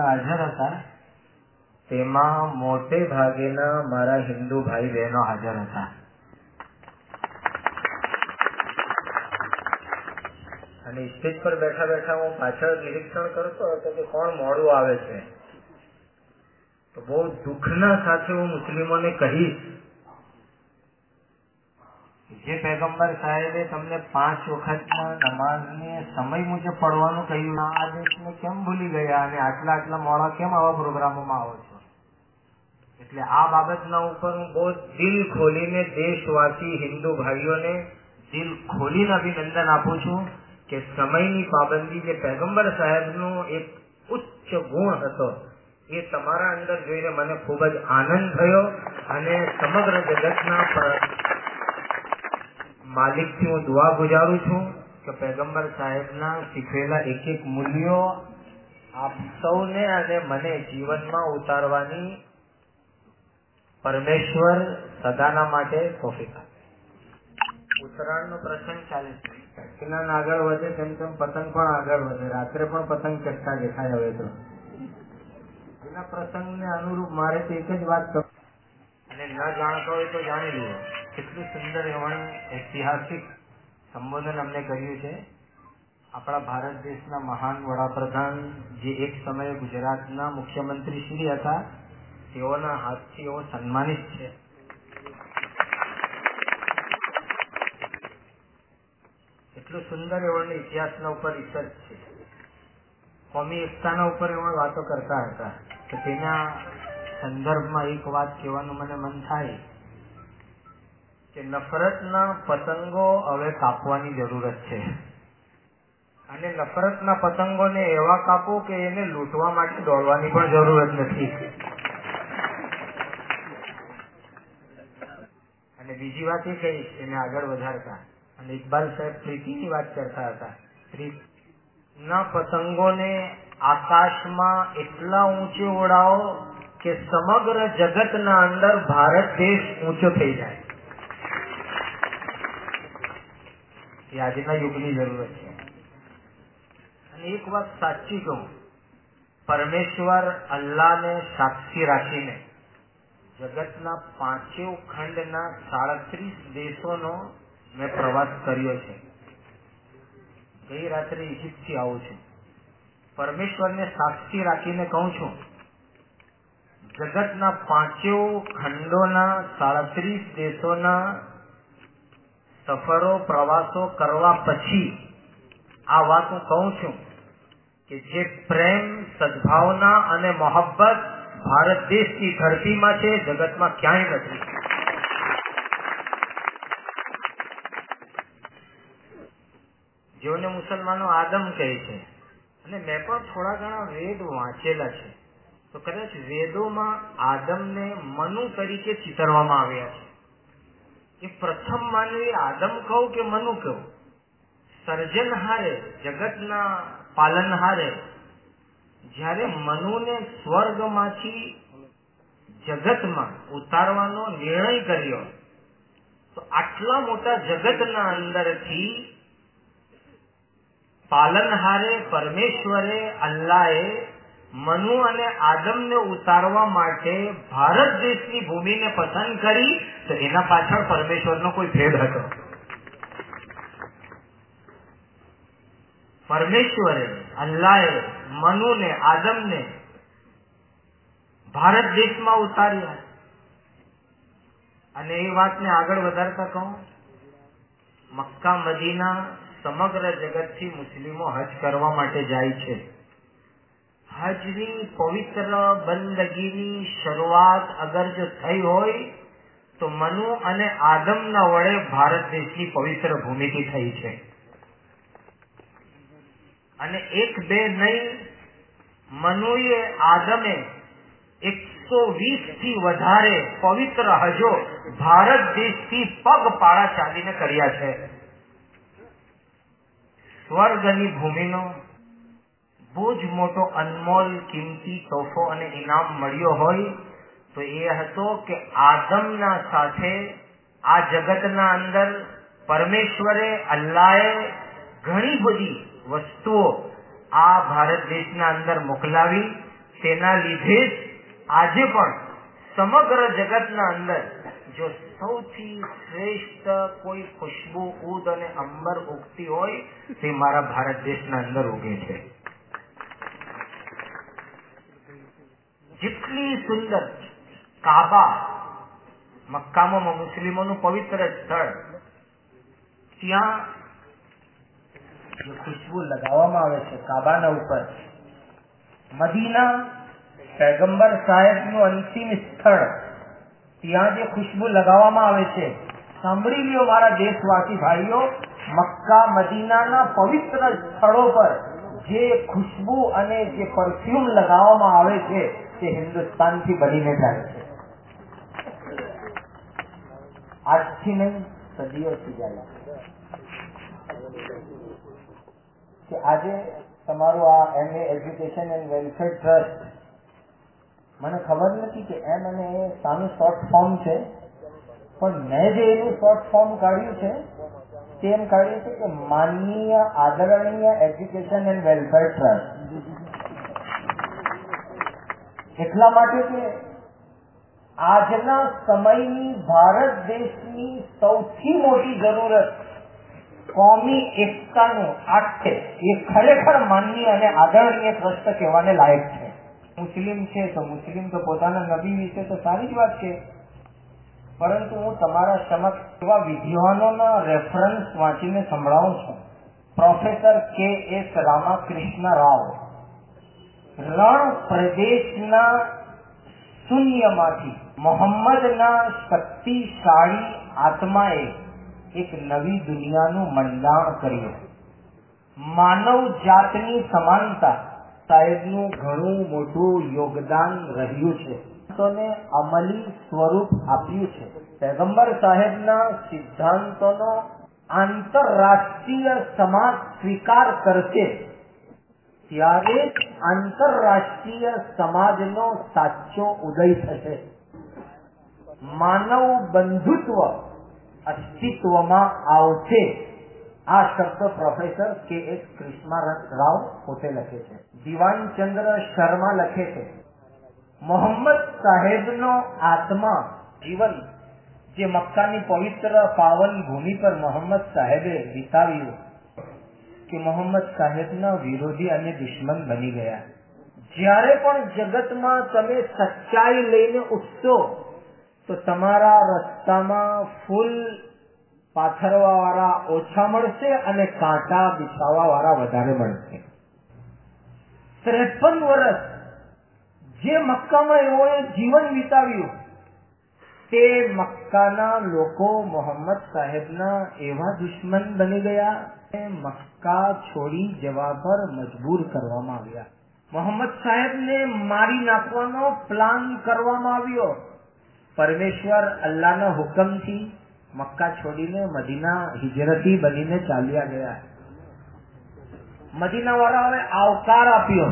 હાજર હતા તેમાં મોટે ભાગેના મારા હિન્દુ ભાઈ બહેનો હાજર હતા. અને સ્ટેજ પર બેઠા બેઠા હું પાછળ નિરીક્ષણ કરતો હતો કે કોણ મોડું આવે છે. તો બહુ દુઃખના સાથે હું મુસ્લિમોને કહીશ, જે પૈગંબર સાહેબે તમને 5 વખતના નમાઝને સમય મુજબ પડવાનું કહ્યું, આ આદેશને કેમ ભૂલી ગયા અને આટલા મોડા કેમ આવા પ્રોગ્રામોમાં આવો છો? એટલે આ બાબતના ઉપર હું બહુ દિલ ખોલીને દેશવાસી હિન્દુ ભાઈઓને દિલ ખોલીને અભિનંદન આપું છું કે સમયની પાબંદી જે પૈગંબર સાહેબનો એક ઉચ્ચ ગુણ હતો એ તમારા અંદર જોઈને મને ખૂબ જ આનંદ થયો. અને સમગ્ર જગતના માલિકથી હું દુઆ ગુજારું છું કે પૈગંબર સાહેબના શીખવેલા એક એક મૂલ્યો આપ સૌને અને મને જીવનમાં ઉતારવાની પરમેશ્વર સદાના માટે તોફીક આપે. ઉત્તરાયણનો પ્રસંગ ચાલે છે. જ્ઞાન આગળ વધે તેમ તેમ પતંગ પણ આગળ વધે. રાત્રે પણ પતંગ ચટકા દેખાય. હવે તો એના પ્રસંગને અનુરૂપ મારે તો એક જ વાત કરું, અને ન જાણતો હોય તો જાણી લો. કેટલું સુંદર એવણ ઐતિહાસિક સંબોધન અમને કર્યું છે આપણા ભારત દેશના મહાન વડાપ્રધાન, જે એક સમયે ગુજરાતના મુખ્યમંત્રી શ્રી હતા, તેઓના હાથથી એવો સન્માનિત છે. એટલું સુંદર એવણ ઇતિહાસના ઉપર રિસર્ચ છે. કોમી એકતાના ઉપર એવણ વાતો કરતા હતા. તો તેના સંદર્ભમાં એક વાત કહેવાનું મને મન થાય કે નફરતના પતંગો હવે કાપવાની જરૂરત છે. અને નફરતના પતંગોને એવા કાપો કે એને લૂંટવા માટે દોડવાની પણ જરૂરત નથી. અને બીજી વાત એ કહીશ એને આગળ વધારતા, અને ઇકબાલ સાહેબ પ્રીતિની વાત કરતા હતા. પ્રીતિના પતંગોને આકાશમાં એટલા ઊંચે ઉડાવો કે સમગ્ર જગતના અંદર ભારત દેશ ઊંચો થઈ જાય. એ આજના યુગની જરૂરત છે. અને એક વાત સાચી કહું, પરમેશ્વર અલ્લાહને સાક્ષી રાખીને જગતના 5 ખંડના 37 દેશોનો મેં પ્રવાસ કર્યો છે. ગઈ રાત્રે ઇજિપ્તથી આવું છું. પરમેશ્વરને સાક્ષી રાખીને કહું છું, જગતના 5 ખંડોના 37 દેશોના સફરો પ્રવાસો કરવા પછી આ વાત હું કહું છું કે જે પ્રેમ, સદભાવના અને મોહબ્બત ભારત દેશની ધરતીમાં છે, જગતમાં ક્યાંય નથી. જેઓને મુસલમાનો આદમ કહે છે, અને મેં પણ થોડા ઘણા વેદ વાંચેલા છે, તો કદાચ વેદોમાં આદમને મનુ તરીકે ચિતરવામાં આવ્યા છે. એ પ્રથમ માનવી આદમ કહું કે મનુ કહું, સર્જનહારે, જગતના પાલનહારે જ્યારે મનુને સ્વર્ગમાંથી જગતમાં ઉતારવાનો નિર્ણય કર્યો, તો આટલા મોટા જગતના અંદરથી પાલનહારે પરમેશ્વરે, અલ્લાહે મનુ અને આદમને ઉતારવા માટે ભારત દેશની ભૂમિને પસંદ કરી, તો એના પાછળ પરમેશ્વરનો કોઈ ભેદ હતો. પરમેશ્વરે, અલ્લાહે મનુને, આદમને ભારત દેશમાં ઉતાર્યા. અને એ વાતને આગળ વધારતા કહું, મક્કા મદીના સમગ્ર જગતથી મુસ્લિમો હજ કરવા માટે જાય છે. હજની પવિત્ર બંદગીની શરૂઆત અગર જો થઈ હોય તો મનુ અને આદમના વડે ભારત દેશની પવિત્ર ભૂમિથી થઈ છે. અને 1-2 નહીં, મનુએ, આદમે 120 થી વધારે પવિત્ર હજો ભારત દેશથી પગપાળા ચાલીને કર્યા છે. સ્વર્ગની ભૂમિનો બહુ જ મોટો અનમોલ કિંમતી તોહફો અને ઇનામ મળ્યો હોય તો એ હતો કે આદમના સાથે આ જગતના અંદર પરમેશ્વરે, અલ્લાહે ઘણી બધી વસ્તુઓ આ ભારત દેશના અંદર મોકલાવી તેના લીધે જ આજે પણ સમગ્ર જગતના અંદર જો સૌથી શ્રેષ્ઠ કોઈ ખુશ્બુ ઉદ અને અંબર ઉગતી હોય તે મારા ભારત દેશના અંદર ઉગે છે. જેટલી સુંદર કાબા, મક્કામાં મુસ્લિમોનું પવિત્ર સ્થળ, ત્યાં જે ખુશ્બુ લગાવવામાં આવે છે કાબાના ઉપર, મદીના પૈગંબર સાહેબનું અંતિમ સ્થળ, ત્યાં જે ખુશ્બુ લગાવવામાં આવે છે, સાંભળી લ્યો મારા દેશવાસી ભાઈઓ, મક્કા મદીનાના પવિત્ર સ્થળો પર જે ખુશ્બુ અને જે પરફ્યુમ લગાવવામાં આવે છે તે હિન્દુસ્તાનથી બનીને જાય છે. આજથી નહીં, સદીઓથી જાય છે. આજે તમારું આ MA education and welfare trust, મને ખબર નથી કે એમ અને એ સાનું શોર્ટ ફોર્મ છે, પણ મેં જે એનું શોર્ટ ફોર્મ કાઢ્યું છે તે એમ કાઢ્યું છે કે માનનીય આદરણીય એજ્યુકેશન એન્ડ વેલફેર ટ્રસ્ટ. એટલા માટે કે આજના સમયની ભારત દેશની સૌથી મોટી જરૂરત કોમી એકતાનું આટ છે. એ ખરેખર માનનીય અને આદરણીય ટ્રસ્ટ કહેવાને લાયક છે. મુસ્લિમ છે તો મુસ્લિમ તો પોતાના નબી વિશે તો સારી જ વાત છે, પરંતુ હું તમારા સમક્ષ એવા વિદ્વાનોના રેફરન્સ વાંચીને સંભળાવું છું. પ્રોફેસર KS રામકૃષ્ણ રાવ રણ પ્રદેશના શૂન્યમાંથી મોહમ્મદના શક્તિશાળી આત્માએ એક નવી દુનિયાનું મંડાણ કર્યું. માનવ જાતની સમાનતા સાહેબનું ઘણું મોટું યોગદાન રહ્યું છે, ને અમલી સ્વરૂપ આપ્યું છે. પૈગંબર સાહેબના સિદ્ધાંતોનો આંતરરાષ્ટ્રીય સમાજ સ્વીકાર કરશે ત્યારે આંતરરાષ્ટ્રીય સમાજનો સાચો ઉદય થશે. માનવ બંધુત્વ અસ્તિત્વમાં આવશે. આ શબ્દ પ્રોફેસર KS કૃષ્ણરાવ પોતે લખે છે. દિવાનચંદ્ર શર્મા લખે છે, મોહમ્મદ સાહેબનો આત્મા જીવન જે મક્કાની પવિત્ર પાવન ભૂમિ પર મોહમ્મદ સાહેબે વિતાવ્યું કે મોહમ્મદ સાહેબના વિરોધી અને દુશ્મન બની ગયા. જ્યારે પણ જગતમાં તમે સચ્ચાઈ લઈને ઉઠશો તો તમારા રસ્તામાં ફૂલ પાથરવા વાળા ઓછા મળશે અને કાંટા બિછાવવા વાળા વધારે મળશે. 53 વર્ષ જે મક્કામાં એઓએ જીવન વિતાવ્યું તે મક્કાના લોકો મોહમ્મદ સાહેબના એવા દુશ્મન બની ગયા કે મક્કા છોડી જવા પર મજબૂર કરવામાં આવ્યા. મોહમ્મદ સાહેબને મારી નાખવાનો પ્લાન કરવામાં આવ્યો. પરમેશ્વર અલ્લાહના હુકમથી મક્કા છોડીને મદીના હિજરતી બનીને ચાલ્યા ગયા. મદીના વાળાઓએ આવકાર આપ્યો,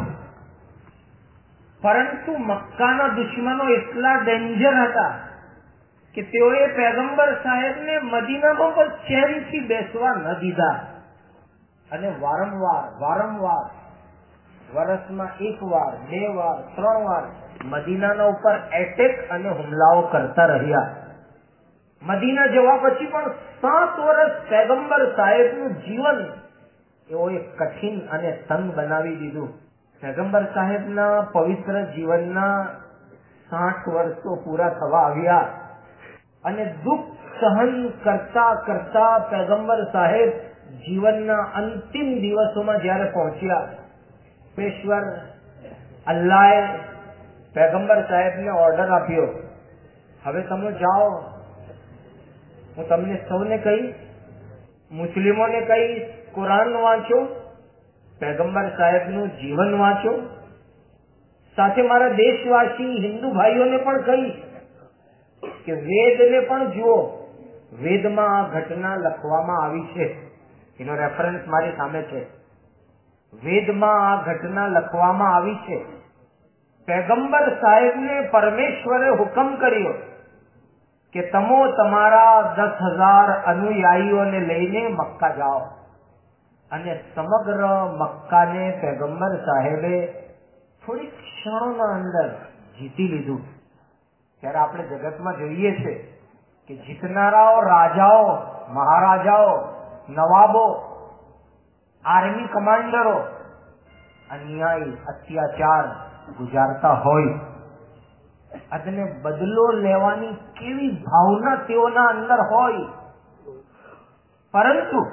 પરંતુ મક્કાના દુશ્મનો એટલા ડેન્જર હતા કે તેઓએ પૈગંબર સાહેબને મદીનામાં પણ ચેનથી બેસવા ન દીધા અને વારંવાર વર્ષમાં 1 વાર, 2 વાર, 3 વાર મદીનાના ઉપર એટેક અને હુમલાઓ કરતા રહ્યા. મદીના જવા પછી પણ 7 વર્ષ પૈગંબર સાહેબનું જીવન એઓએ કઠિન અને તંગ બનાવી દીધું. પૈગંબર સાહેબના પવિત્ર જીવનના 60 વર્ષો પૂરા થવા આવ્યા અને દુઃખ સહન કરતા કરતા પૈગંબર સાહેબ જીવનના અંતિમ દિવસોમાં જ્યારે પહોંચ્યા, ઈશ્વર અલ્લાહે પૈગંબર સાહેબને ઓર્ડર આપ્યો, હવે તમે જાઓ. હું તમને સૌને કહીશ, મુસ્લિમોને કહીશ, કુરાન વાંચો, પૈગંબર સાહેબનું જીવન વાંચો. સાથે મારા દેશવાસી હિન્દુ ભાઈઓને પણ કહીશ કે વેદને પણ જુઓ. વેદમાં આ ઘટના લખવામાં આવી છે, એનો રેફરન્સ મારી સામે છે. વેદમાં આ ઘટના લખવામાં આવી છે. પૈગંબર સાહેબને પરમેશ્વરે હુકમ કર્યો કે તમે તમારા 10,000 અનુયાયીઓને લઈને મક્કા જાઓ, અને સમગ્ર મક્કાને પૈગંબર સાહેબે થોડી ક્ષણોના અંદર જીતી લીધું, ત્યારે આપણે જગતમાં જોઈએ છે કે જીતનારાઓ રાજાઓ, મહારાજાઓ, નવાબો, આર્મી કમાન્ડરો અન્યાય, અત્યાચાર ગુજારતા હોય અને બદલો લેવાની કેવી ભાવના તેઓના અંદર હોય, પરંતુ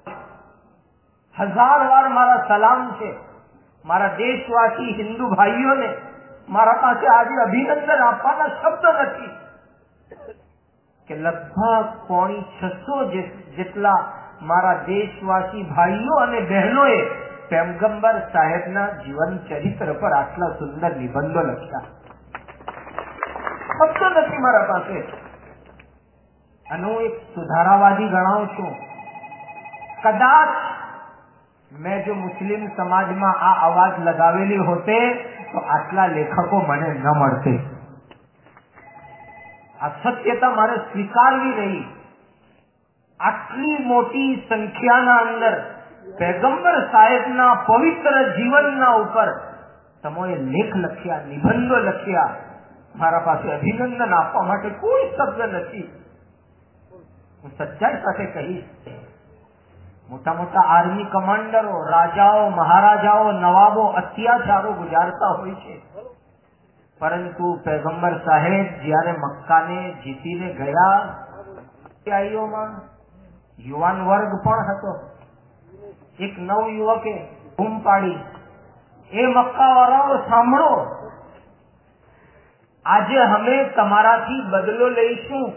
1000 વાર મારા સલામ છે મારા દેશવાસી હિન્દુ ભાઈઓને, મારા પાસે આજે અભિનંદન આપવાના શબ્દ નથી કે લગભગ 650 જેટલા મારા દેશવાસી ભાઈઓ અને બહેનોએ પૈગંબર સાહેબના જીવન ચરિત્ર પર આટલા સુંદર નિબંધો લખ્યા. શબ્દ નથી મારા પાસે. અને હું એક સુધારાવાદી ગણાવું છું. કદાચ મેં જો મુસ્લિમ સમાજમાં આ અવાજ લગાવેલી હોતે તો આટલા લેખકો મને ન મળતે. આ સત્યતા મારે સ્વીકારવી રહી. આટલી મોટી સંખ્યાના અંદર પૈગંબર સાહેબના પવિત્ર જીવનના ઉપર તમોએ લેખ લખ્યા, નિબંધો લખ્યા. મારા પાસે અભિનંદન આપવા માટે કોઈ શબ્દ નથી. હું સચ્ચાઈ સાથે કહીશ, મોટા મોટા આર્મી કમાન્ડરો, રાજાઓ, મહારાજાઓ, નવાબો અત્યાચારો ગુજારતા હોય છે, પરંતુ પૈગંબર સાહેબ જયારે મક્કાને જીતીને ગયા, યુવાન વર્ગ પણ હતો. એક નવ યુવકે બૂમ પાડી, એ મક્કા વાળાઓ સાંભળો, આજે અમે તમારાથી બદલો લઈશું.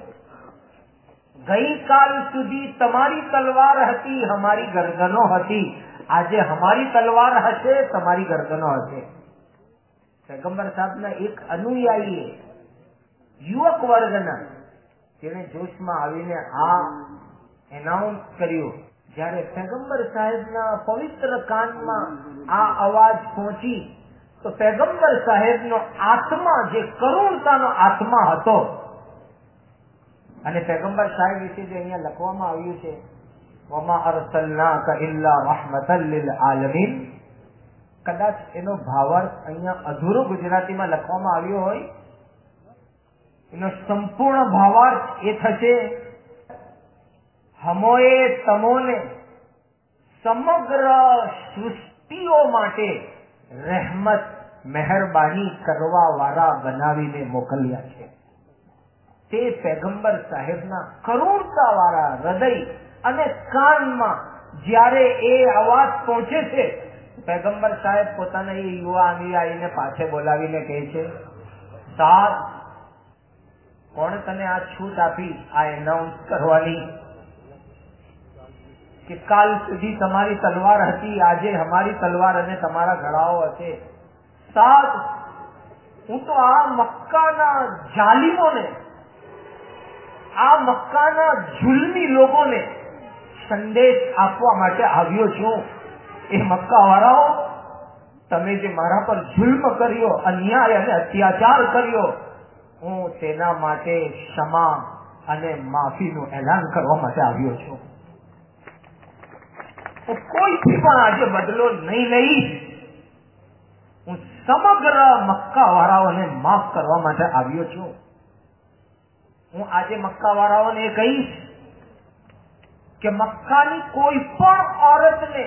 ગઈકાલ સુધી તમારી તલવાર હતી, અમારી ગરદનો હતી, આજે અમારી તલવાર હશે, તમારી ગરદનો હશે. પૈગંબર સાહેબના એક અનુયાયીએ યુવક વર્ગના, જેને જોશમાં આવીને આ એનાઉન્સ કર્યું. જયારે પૈગંબર સાહેબના પવિત્ર કાનમાં આ અવાજ પહોંચી તો પૈગંબર સાહેબનો આત્મા, જે કરુણતાનો આત્મા હતો, અને પૈગંબર સાહેબ વિશે જે અહીંયા લખવામાં આવ્યું છે, વમા અરસલનાકા ઇલ્લા રહમતલ લિલ આલમીન, કદાચ એનો ભાવાર્થ અહીંયા અધૂરો ગુજરાતીમાં લખવામાં આવ્યો હોય. એનો સંપૂર્ણ ભાવાર્થ એ થશે, હમોએ તમોને સમગ્ર સૃષ્ટિઓ માટે રહેમત, મહેરબાની કરવા વાળા બનાવીને મોકલ્યા છે. તે પૈગંબર સાહેબના કરુણતા વાળા હૃદય અને કાનમાં જ્યારે એ અવાજ પહોંચે છે, પૈગંબર સાહેબ પોતાના એ યુવા અનુયાયીને પાછે બોલાવીને કહે છે, સાહેબ, કોણ તને આ છૂટ આપી આ એનાઉન્સ કરવાની કે કાલ સુધી તમારી તલવાર હતી, આજે અમારી તલવાર અને તમારા ગળાઓ હશે? સાહેબ, હું તો આ મક્કાના જાલિમોને, આ મક્કાના જુલ્મી લોકોને સંદેશ આપવા માટે આવ્યો છું. એ મક્કા વાળાઓ, તમે જે મારા પર જુલ્મ કર્યો, અન્યાય અને અત્યાચાર કર્યો, હું તેના માટે ક્ષમા અને માફીનું એલાન કરવા માટે આવ્યો છું. હું કોઈથી પણ આજે બદલો નહીં લઈશ. હું સમગ્ર મક્કા વાળાઓને માફ કરવા માટે આવ્યો છું. હું આજે મક્કા વાળાઓને કહીશ કે મક્કાની કોઈ પણ ઓરતને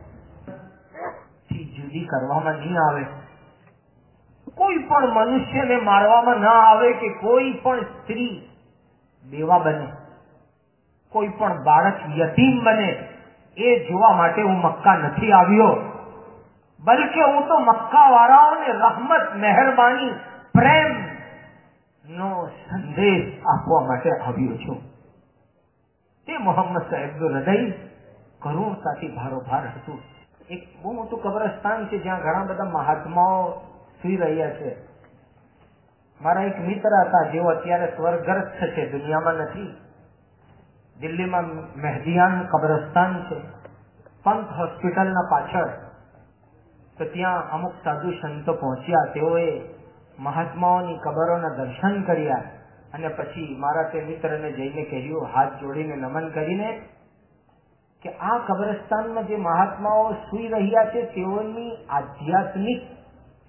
જુદી કરવામાં નહીં આવે, કોઈ પણ મનુષ્યને મારવામાં ના આવે, કે કોઈ પણ સ્ત્રી બેવા બને, કોઈ પણ બાળક યતીમ બને, એ જોવા માટે હું મક્કા નથી આવ્યો. બલકે હું તો મક્કા વાળાઓને રહમત, મહેરબાની, પ્રેમ નો સંદેશ આપવા માટે આવ્યો છું. તે મોહમ્મદ સાહેબનું હૃદય કરુણતાથી ભારોભાર હતું. એક બહુ મોટું કબ્રસ્તાન છે જ્યાં ઘણા બધા મહાત્માઓ સુઈ રહ્યા છે. મારા એક મિત્ર હતા, જેઓ અત્યારે સ્વર્ગસ્થ છે, દુનિયામાં નથી. દિલ્હીમાં મહેદિયાન કબ્રસ્તાન છે, પંથ હોસ્પિટલના પાછળ. તો ત્યાં અમુક સાધુ સંતો પહોંચ્યા, તેઓએ મહાત્માઓની કબરોના દર્શન કર્યા અને પછી મારા તે મિત્રને જઈને કહ્યું, હાથ જોડીને નમન કરીને, કે આ કબ્રસ્તાનમાં જે મહાત્માઓ સુઈ રહ્યા છે તેઓની આધ્યાત્મિક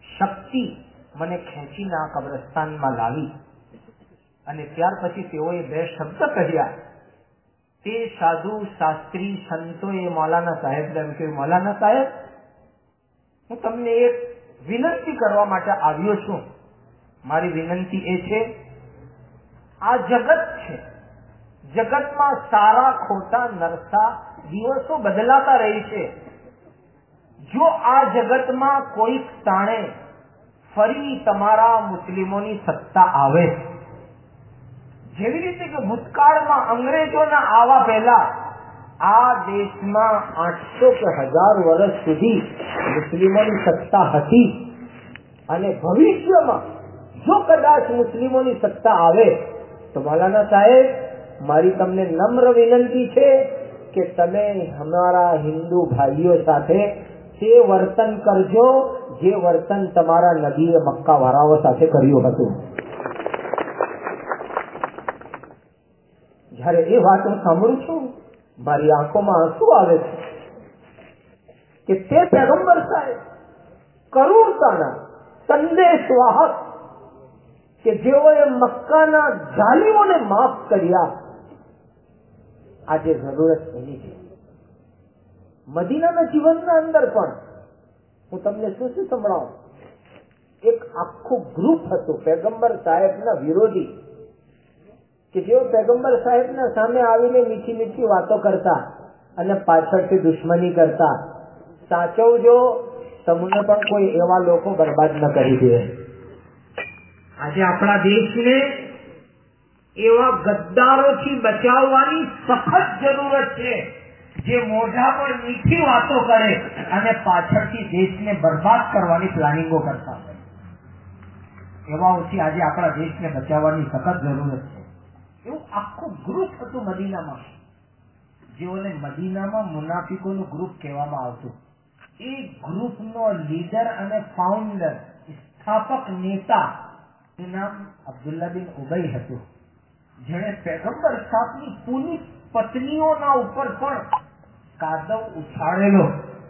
શક્તિ મને ખેંચીને આ કબ્રસ્તાનમાં લાવી અને ત્યાર પછી તેઓએ 2 શબ્દ કહ્યા. તે સાધુ શાસ્ત્રી સંતોએ મૌલાના સાહેબને એમ કહ્યું, મૌલાના સાહેબ, હું તમને એક વિનંતી કરવા માટે આવ્યો છું. મારી વિનંતી એ છે, આ જગત છે, જગતમાં સારા ખોટા નરસા દિવસો બદલાતા રહી છે. જો આ જગતમાં કોઈ તાણે ફરી તમારા મુસ્લિમોની સત્તા આવે, જેવી રીતે કે ભૂતકાળમાં અંગ્રેજોના આવવા પહેલા આ દેશમાં 800 કે 1000 વર્ષ સુધી મુસ્લિમોની સત્તા હતી, અને ભવિષ્યમાં જો કદાચ મુસ્લિમોની સત્તા આવે તો મૌલાના સાહેબ, મારી તમને નમ્ર વિનંતી છે કે તમે અમારા હિન્દુ ભાઈઓ સાથે તે વર્તન કરજો જે વર્તન તમારા નબીએ મક્કા વાળાઓ સાથે કર્યું હતું. જયારે એ વાત હું સાંભળું છું, મારી આંખોમાં આંસુ આવે છે કે તે પૈગંબર સાહેબ કરુણતાના સંદેશવાહક કે જેઓએ મક્કાના જાલિમોને માફ કર્યા, આજે જરૂરત એની છે. મદીનાના જીવનના અંદર પણ હું તમને શું સંભળાવું. એક આખું ગ્રુપ હતું પૈગંબર સાહેબના વિરોધી, કે જેઓ પૈગંબર સાહેબના સામે આવીને મીઠી મીઠી વાતો કરતા અને પાછળથી દુશ્મની કરતા. સાચવજો, તમને પણ કોઈ એવા લોકો બરબાદ ન કરી દે. આજે આપણા દેશને એવા ગદ્દારોથી બચાવવાની સખત જરૂરત છે, જે મોઢા પર મીઠી વાતો કરે અને પાછળથી દેશને બરબાદ કરવાની પ્લાનિંગો કરતા હોય. એવાઓથી આજે આપણા દેશને બચાવવાની સખત જરૂરત છે. એવું આખું ગ્રુપ હતું મદીનામાં, જેઓને મદીનામાં મુનાફિકોનું ગ્રુપ કહેવામાં આવતું. એ ગ્રુપનો લીડર અને ફાઉન્ડર, સ્થાપક નેતા નામ અબ્દુલ્લા બિન ઉબઈ હતું, જેણે પૈગંબર સાહેબની પૂરી પત્નીઓના ઉપર પણ કાદવ ઉછાળેલો.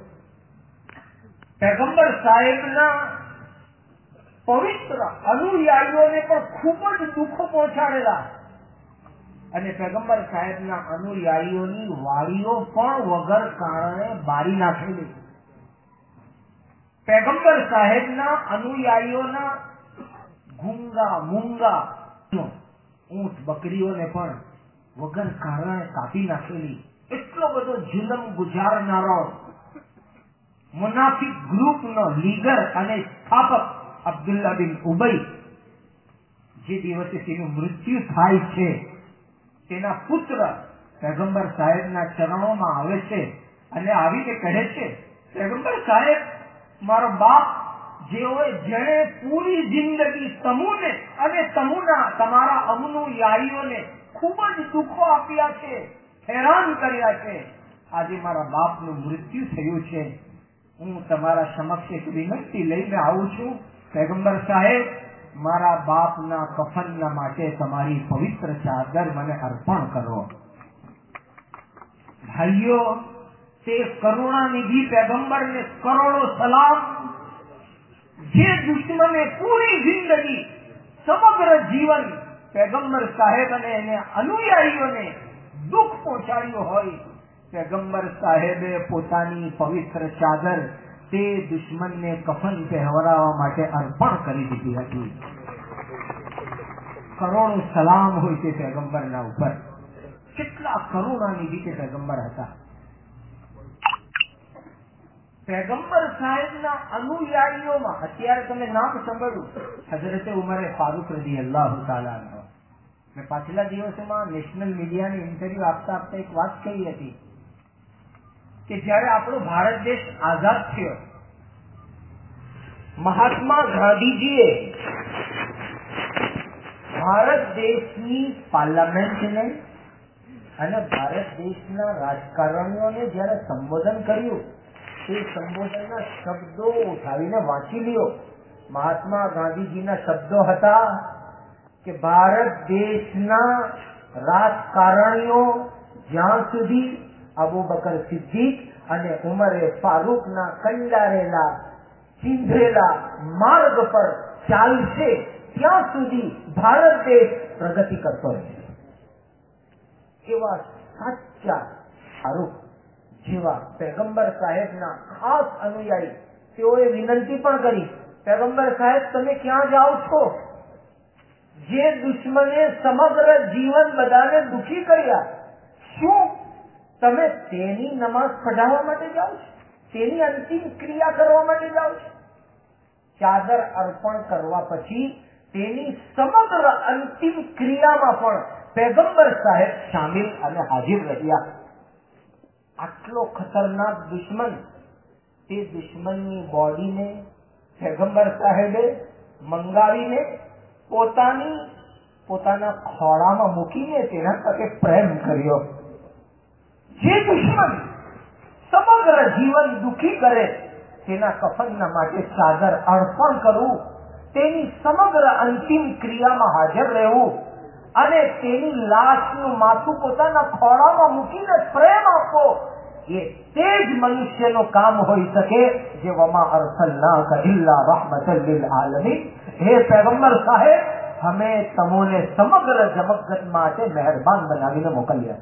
પૈગંબર સાહેબના પવિત્ર અનુયાયીઓને પણ ખૂબ જ દુઃખો પહોંચાડેલા, અને પૈગંબર સાહેબના અનુયાયીઓની વાડીઓ પણ વગર કારણે બારી નાખેલી. પૈગંબર સાહેબના અનુયાયીઓના ગુંગા મૂંગા ઊંટ બકરીઓને પણ વગર કારણે કાપી નાખેલી. એટલો બધો જુલમ ગુજારનારો મુનાફિક ગ્રુપનો લીડર અને સ્થાપક અબ્દુલ્લા બિન ઉબઈ, જે દિવસે તેનું મૃત્યુ થાય છે, તેના પુત્ર પૈગંબર સાહેબના ચરણોમાં આવે છે અને આવીને કહે છે, પૈગંબર સાહેબ, મારો બાપ જેણે પૂરી જિંદગી તમુને અને તમુના તમારા અનુયાયીઓને ખૂબ જ દુઃખો આપ્યા છે, હેરાન કર્યા છે, આજે મારા બાપનું મૃત્યુ થયું છે. હું તમારા સમક્ષ એક વિનંતી લઈને આવું છું, પૈગંબર સાહેબ, મારા બાપના કફનના માટે તમારી પવિત્ર ચાદર મને અર્પણ કરો. ભાઈઓ, તે કરુણાનિધિ પૈગંબરને કરોડો સલામ, જે દુશ્મને પૂરી જિંદગી સમગ્ર જીવન પૈગંબર સાહેબ અને એને અનુયાયીઓને દુઃખ પહોંચાડ્યું હોય, પૈગંબર સાહેબે પોતાની પવિત્ર ચાદર તે દુશ્મનને કફન પહેરાવવા માટે અર્પણ કરી દીધી હતી. કરોડો સલામ હોય તે પૈગંબરના ઉપર. કેટલા કરુણાનિધિ તે પૈગંબર હતા. પૈગંબર સાહેબના અનુયાયીઓમાં અત્યારે તમે નામ સાંભળ્યું, હઝરતે ઉમરે ફારૂક રઝિયલ્લાહુ તાઆલા અન્હુ. મેં પાછલા દિવસોમાં નેશનલ મીડિયાની ઇન્ટરવ્યુ આપતા આપતા એક વાત કહી હતી કે જયારે આપણો ભારત દેશ આઝાદ થયો, મહાત્મા ગાંધીજીએ ભારત દેશની પાર્લામેન્ટને અને ભારત દેશના રાજકારણીઓને જયારે સંબોધન કર્યું, તે સંબોધનના શબ્દો ઉઠાવીને વાંચી લ્યો. મહાત્મા ગાંધીજીના શબ્દો હતા કે ભારત દેશના રાજકારણીઓ જ્યાં સુધી અબુ બકર સિદ્દીક અને ઉમરે ફારૂકના કંડારેલા ચીંધેલા માર્ગ પર ચાલશે ત્યાં સુધી ભારત દેશ પ્રગતિ કરતો રહેશે. એવા સાચા શાહરૂખ જેવા પૈગંબર સાહેબના ખાસ અનુયાયી તેઓએ વિનંતી પણ કરી, પૈગંબર સાહેબ તમે ક્યાં જાઓ છો? જે દુશ્મને સમગ્ર જીવન બધાને દુખી કર્યા, શું તમે તેની નમાઝ પઢાવવા માટે જાઓ છો? તેની અંતિમ ક્રિયા કરવા માટે જાઓ છો? ચાદર અર્પણ કરવા પછી તેની સમગ્ર અંતિમ ક્રિયામાં પણ પૈગંબર સાહેબ શામિલ અને હાજર રહ્યા. આટલો ખતરનાક દુશ્મન, તે દુશ્મનની બોડીને પૈગંબર સાહેબે મંગાવીને પોતાના ખોળામાં મૂકીને તેના સાથે પ્રેમ કર્યો. જે દુશ્મન સમગ્ર જીવન દુખી કરે તેના કફનના માટે ચાદર અર્પણ કરવું, તેની સમગ્ર અંતિમ ક્રિયામાં હાજર રહેવું અને તેની લાશનું માથું પોતાના ખોળામાં મૂકીને પ્રેમ આપવો, એ તે જ મનુષ્યનું કામ હોઈ શકે જે વમા અરસલનાકા ઇલ્લા રહમતન લીલ આલમીન. હે પૈગંબર સાહેબ, અમે તમોને સમગ્ર જગત માટે મહેરબાન બનાવીને મોકલ્યા.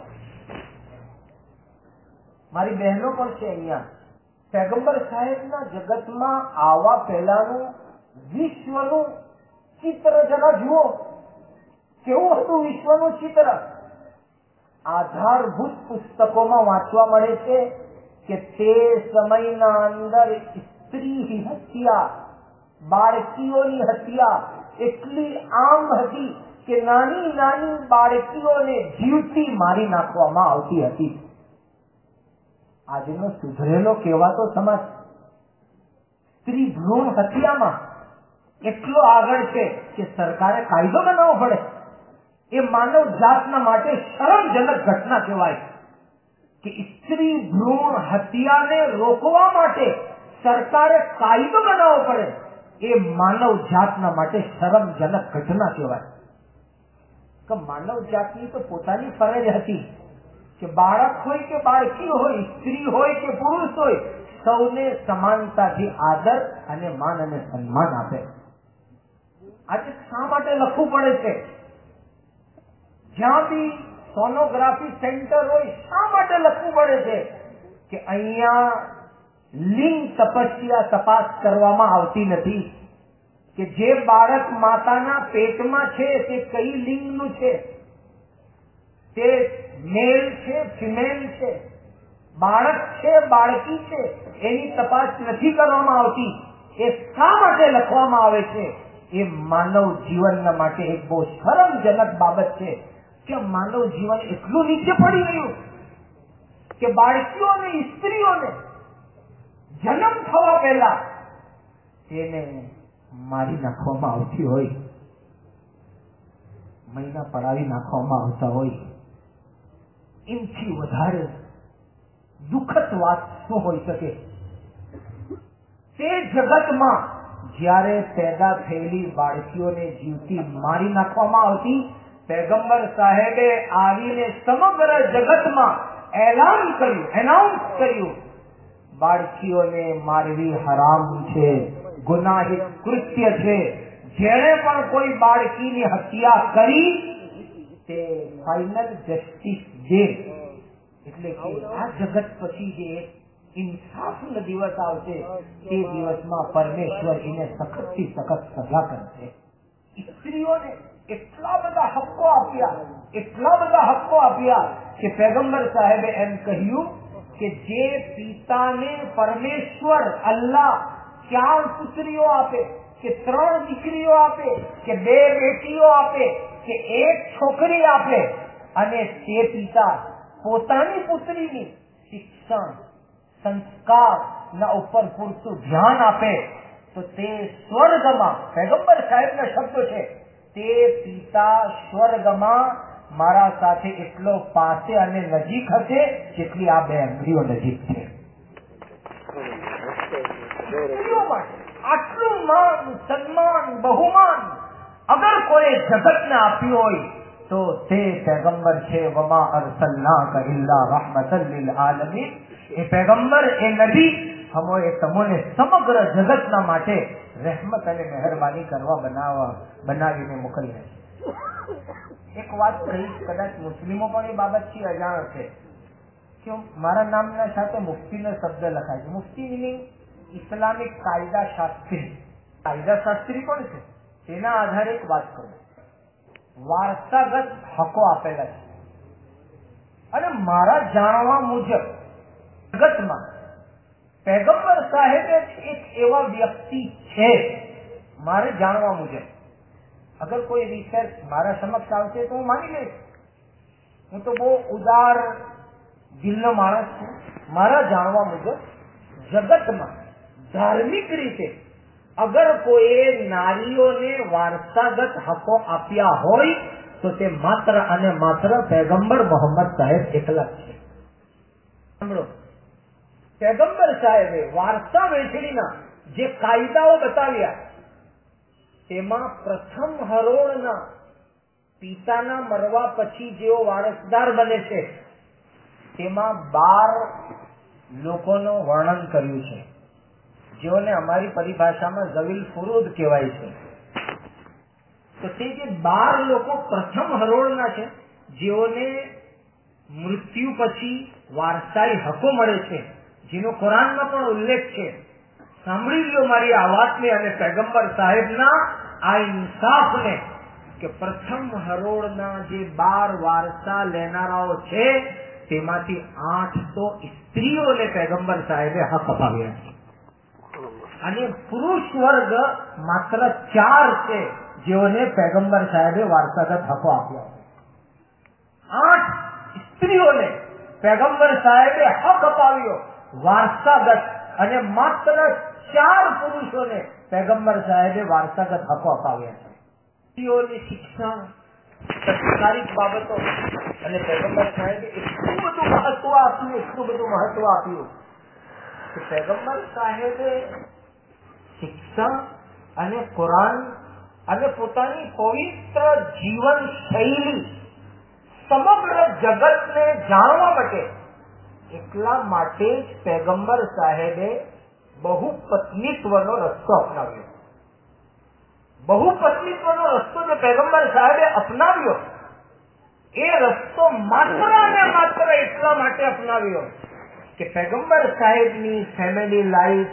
મારી બહેનો પણ છે અહીંયા. પૈગંબર સાહેબના જગતમાં આવવા પહેલાનું વિશ્વનું ચિત્ર જરા જુઓ. કેવું હતું વિશ્વનું ચિત્ર? આધારભૂત પુસ્તકોમાં વાંચવા મળે છે કે તે સમયના અંદર સ્ત્રી હત્યા, બાળકીઓની હત્યા એટલી આમ હતી કે નાની નાની બાળકીઓને જીવતી મારી નાખવામાં આવતી હતી. આજનો સુધરેલો કહેવાતો સમાજ સ્ત્રી ભ્રૂણ હત્યામાં એટલો આગળ છે કે સરકારે કાયદો બનાવવો પડે. એ માનવ જાતના માટે શરમજનક ઘટના કહેવાય કે સ્ત્રી ભ્રૂણ હત્યાને રોકવા માટે સરકારે કાયદો બનાવવો પડે. એ માનવ જાતના માટે શરમજનક ઘટના કહેવાય. કે માનવ જાતની તો પોતાની ફરજ હતી કે બાળક હોય કે બાળકી હોય, સ્ત્રી હોય કે પુરુષ હોય, સૌને સમાનતાથી આદર અને માન અને સન્માન આપે. આજે શા માટે લખવું પડે છે? જ્યાં બી સોનોગ્રાફી સેન્ટર હોય, શા માટે લખવું પડે છે કે અહીંયા લિંગ તપસ્યા તપાસ કરવામાં આવતી નથી કે જે બાળક માતાના પેટમાં છે તે કઈ લિંગનું છે, તે મેલ છે ફિમેલ છે, બાળક છે બાળકી છે, એની તપાસ નથી કરવામાં આવતી. એ શા માટે લખવામાં આવે છે? એ માનવ જીવનના માટે એક બહુ શરમજનક બાબત છે કે માનવ જીવન એટલું નીચે પડી ગયું કે બાળકીઓને, સ્ત્રીઓને જન્મ થવા પહેલા તેને મારી નાખવામાં આવતી હોય, મહિના પડાવી નાખવામાં આવતા હોય. એમથી વધારે દુઃખદ વાત શું હોઈ શકે? તે જગતમાં જ્યારે પેદા થયેલી બાળકીઓને જીવતી મારી નાખવામાં આવતી, પૈગંબર સાહેબે આવીને સમગ્ર જગતમાં એલાન કર્યું, એનાઉન્સ કર્યું, બાળકીઓને મારવી હરામ છે, ગુનાહિત કૃત્ય છે. જેણે પણ કોઈ બાળકીની હત્યા કરી તે ફાઇનલ જસ્ટિસ ડે, એટલે કે આ જગત પછી જે ઇન્સાફનો દિવસ આવશે તે દિવસમાં પરમેશ્વર એને સખત થી સખત સજા કરશે. સ્ત્રીઓને એટલા બધા હક્કો આપ્યા કે પૈગંબર સાહેબે એમ કહ્યું કે જે પિતાને પરમેશ્વર અલ્લાહ 4 પુત્રીઓ આપે કે 3 દીકરીઓ આપે કે 2 બેટીઓ આપે કે 1 છોકરી આપે અને તે પિતા પોતાની પુત્રીની શિક્ષણ સંસ્કાર ના ઉપર પૂરતું ધ્યાન આપે તો તે સ્વર્ગમાં, પૈગંબર સાહેબના શબ્દો છે, તે પિતા સ્વર્ગમાં મારા સાથે એટલો પાસે અને નજીક હશે જેટલી આ 2 આંગળીઓ નજીક છે. આટલું માન, સન્માન, બહુમાન અગર કોઈ જગતને આપ્યું હોય તો તે પૈગંબર છે. વમા અરસલનાકા ઇલ્લા રહમતન લીલ આલમીન. એ પૈગંબર, એ નબી હમોએ તમોને સમગ્ર જગતના માટે રહેમત અને મહેરબાની કરવા બનાવીને મોકલ્યા છે. એક વાત કહી, કદાચ મુસ્લિમો પણ એ બાબતથી અજાણ છે કે મારા નામના સાથે મુફ્તીનો શબ્દ લખાય છે. મુફ્તી મિનિંગ ઇસ્લામિક કાયદા શાસ્ત્રી. કાયદા શાસ્ત્રી કોણ છે? તેના આધારે એક વાત કરું. વારસાગત હકો આપેલા છે અને મારા જાણવા મુજબ જગતમાં પૈગંબર સાહેબ એક એવા વ્યક્તિ છે, મારે જાણવા મુજબ, અગર કોઈ રિસર્ચ મારા સમક્ષ આવશે તો હું માની લઈશ. હું તો બહુ ઉદાર દિલનો માણસ છું. મારા જાણવા મુજબ જગતમાં ધાર્મિક રીતે અગર કોઈ નારીઓને વારસાગત હકો આપ્યા હોય તો તે માત્ર અને માત્ર પૈગંબર મોહમ્મદ સાહેબ એકલા છે. સાંભળો, પૈગંબર સાહેબે વારસા વહેંચણીના જે કાયદાઓ બતાવ્યા તેમાં પ્રથમ હરોળના પિતાના મરવા પછી જેઓ વારસદાર બને છે તેમાં 12 લોકોનું વર્ણન કર્યું છે, જેઓને અમારી પરિભાષામાં ઝવીલ ફુરૂદ કહેવાય છે. તો તે જે 12 લોકો પ્રથમ હરોળના છે, જેઓને મૃત્યુ પછી વારસાઈ હકો મળે છે, જેનો કુરાનમાં પણ ઉલ્લેખ છે. સાંભળી લો મારી આ વાતને અને પૈગંબર સાહેબના આ ઇન્સાફને કે પ્રથમ હરોળના જે 12 વારસા લેનારાઓ છે તેમાંથી 8 તો સ્ત્રીઓને પૈગંબર સાહેબે હક અપાવ્યા છે અને પુરુષ વર્ગ માત્ર 4 છે જેઓને પૈગંબર સાહેબે વારસાગત હકો આપ્યા. 8 સ્ત્રીઓને પૈગંબર સાહેબે હક અપાવ્યો વારસાગત અને માત્ર 4 પુરુષોને પૈગંબર સાહેબે વારસાગત હકો અપાવ્યા છે. સ્ત્રીઓની શિક્ષણ, સંસ્કારિક બાબતો અને પૈગંબર સાહેબે એટલું બધું મહત્વ આપ્યું કે પૈગંબર સાહેબે શિક્ષણ અને કુરાન અને પોતાની પવિત્ર જીવન શૈલી સમગ્ર જગતને જાણવા માટે એટલા માટે જ પૈગંબર સાહેબે બહુપત્નીત્વનો રસ્તો અપનાવ્યો. બહુપત્નીત્વનો રસ્તો જે પૈગંબર સાહેબે અપનાવ્યો એ રસ્તો માત્ર અને માત્ર એટલા માટે અપનાવ્યો કે પૈગંબર સાહેબની ફેમિલી લાઈફ,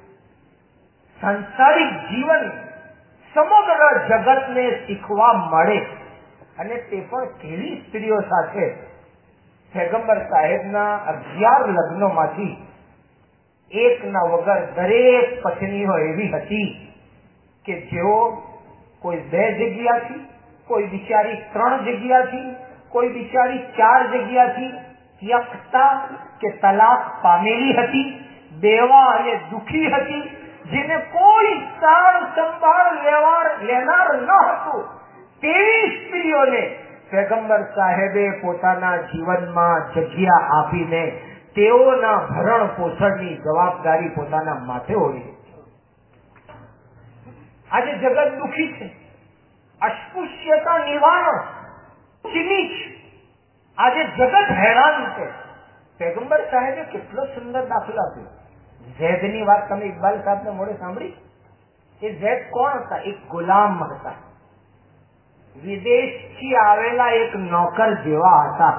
સંસારિક જીવન સમગ્ર જગતને શીખવા મળે અને તે પણ કેવી સ્ત્રીઓ સાથે. પૈગંબર સાહેબના 11 લગ્નોમાંથી એકના વગર દરેક પત્નીઓ એવી હતી કે જેઓ કોઈ 2 જગ્યાથી, કોઈ બિચારી 3 જગ્યાથી, કોઈ બિચારી 4 જગ્યાથી ત્યક્તા કે તલાક પામેલી હતી, બેવા અને દુખી હતી, જેને કોઈ સાર સંભાળ લેનાર ન હતું. તેવી સ્ત્રીઓને પૈગંબર સાહેબે પોતાના જીવનમાં જગ્યા આપીને તેઓના ભરણ પોષણની જવાબદારી પોતાના માથે ઓળી. આજે જગત દુખી છે. અસ્પૃશ્યતા નિવારણ, નીચ, આજે જગત હેરાન છે. પૈગંબર સાહેબે કેટલો સુંદર દાખલો આપ્યો. ઝૈદની વાત તમે ઇકબાલ સાહેબને મોડે સાંભળી? એ ઝૈદ કોણ હતા? એક ગુલામ હતા. વિદેશથી આવેલા એક નોકર જેવા હતા.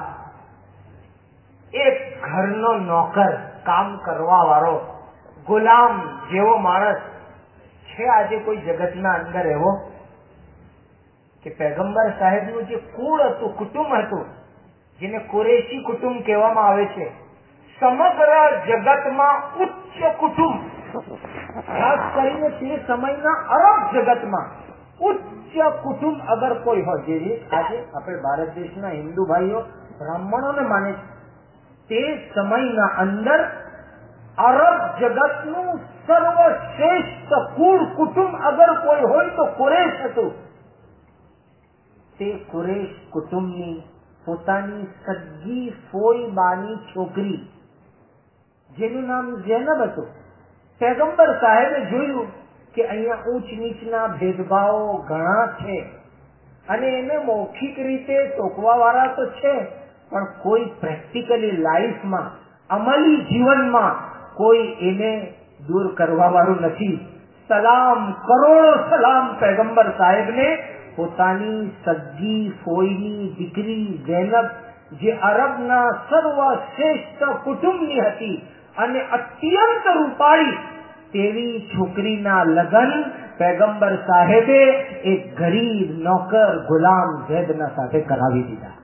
એક ઘરનો નોકર, કામ કરવા વાળો ગુલામ જેવો માણસ છે આજે કોઈ જગતના અંદર એવો? કે પૈગંબર સાહેબનું જે કુળ હતું, કુટુંબ હતું, જેને કુરેશી કુટુંબ કહેવામાં આવે છે, સમગ્ર જગતમાં ઉચ્ચ કુટુંબ, ખાસ કરીને તે સમયના અરબ જગતમાં ઉચ્ચ કુટુંબ અગર કોઈ હોય, જે આજે આપણે ભારત દેશના હિન્દુ ભાઈઓ બ્રાહ્મણોને માને છે, તે સમયના અંદર અરબ જગતનું સર્વશ્રેષ્ઠ કુળ કુટુંબ અગર કોઈ હોય તો કુરેશ હતું. તે કુરેશ કુટુંબની પોતાની સગી ફોઈબાની છોકરી, જેનું નામ ઝૈનબ હતું. પૈગંબર સાહેબે જોયું કે અહીંયા ઊંચ નીચના ભેદભાવો ઘણા છે અને એને મૌખિક રીતે ટોકવા વાળા તો છે, પણ કોઈ પ્રેક્ટિકલી લાઈફમાં, અમલી જીવનમાં કોઈ એને દૂર કરવા વાળું નથી. સલામ, કરોડો સલામ પૈગંબર સાહેબને પોતાની સગી ફોઈની દીકરી ઝૈનબ, જે અરબના સર્વશ્રેષ્ઠ કુટુંબની હતી અને અત્યંત રૂપાળી તેવી છોકરીના લગ્ન પૈગંબર સાહેબે એક ગરીબ નોકર ગુલામ ઝૈદના સાથે કરાવી દીધા.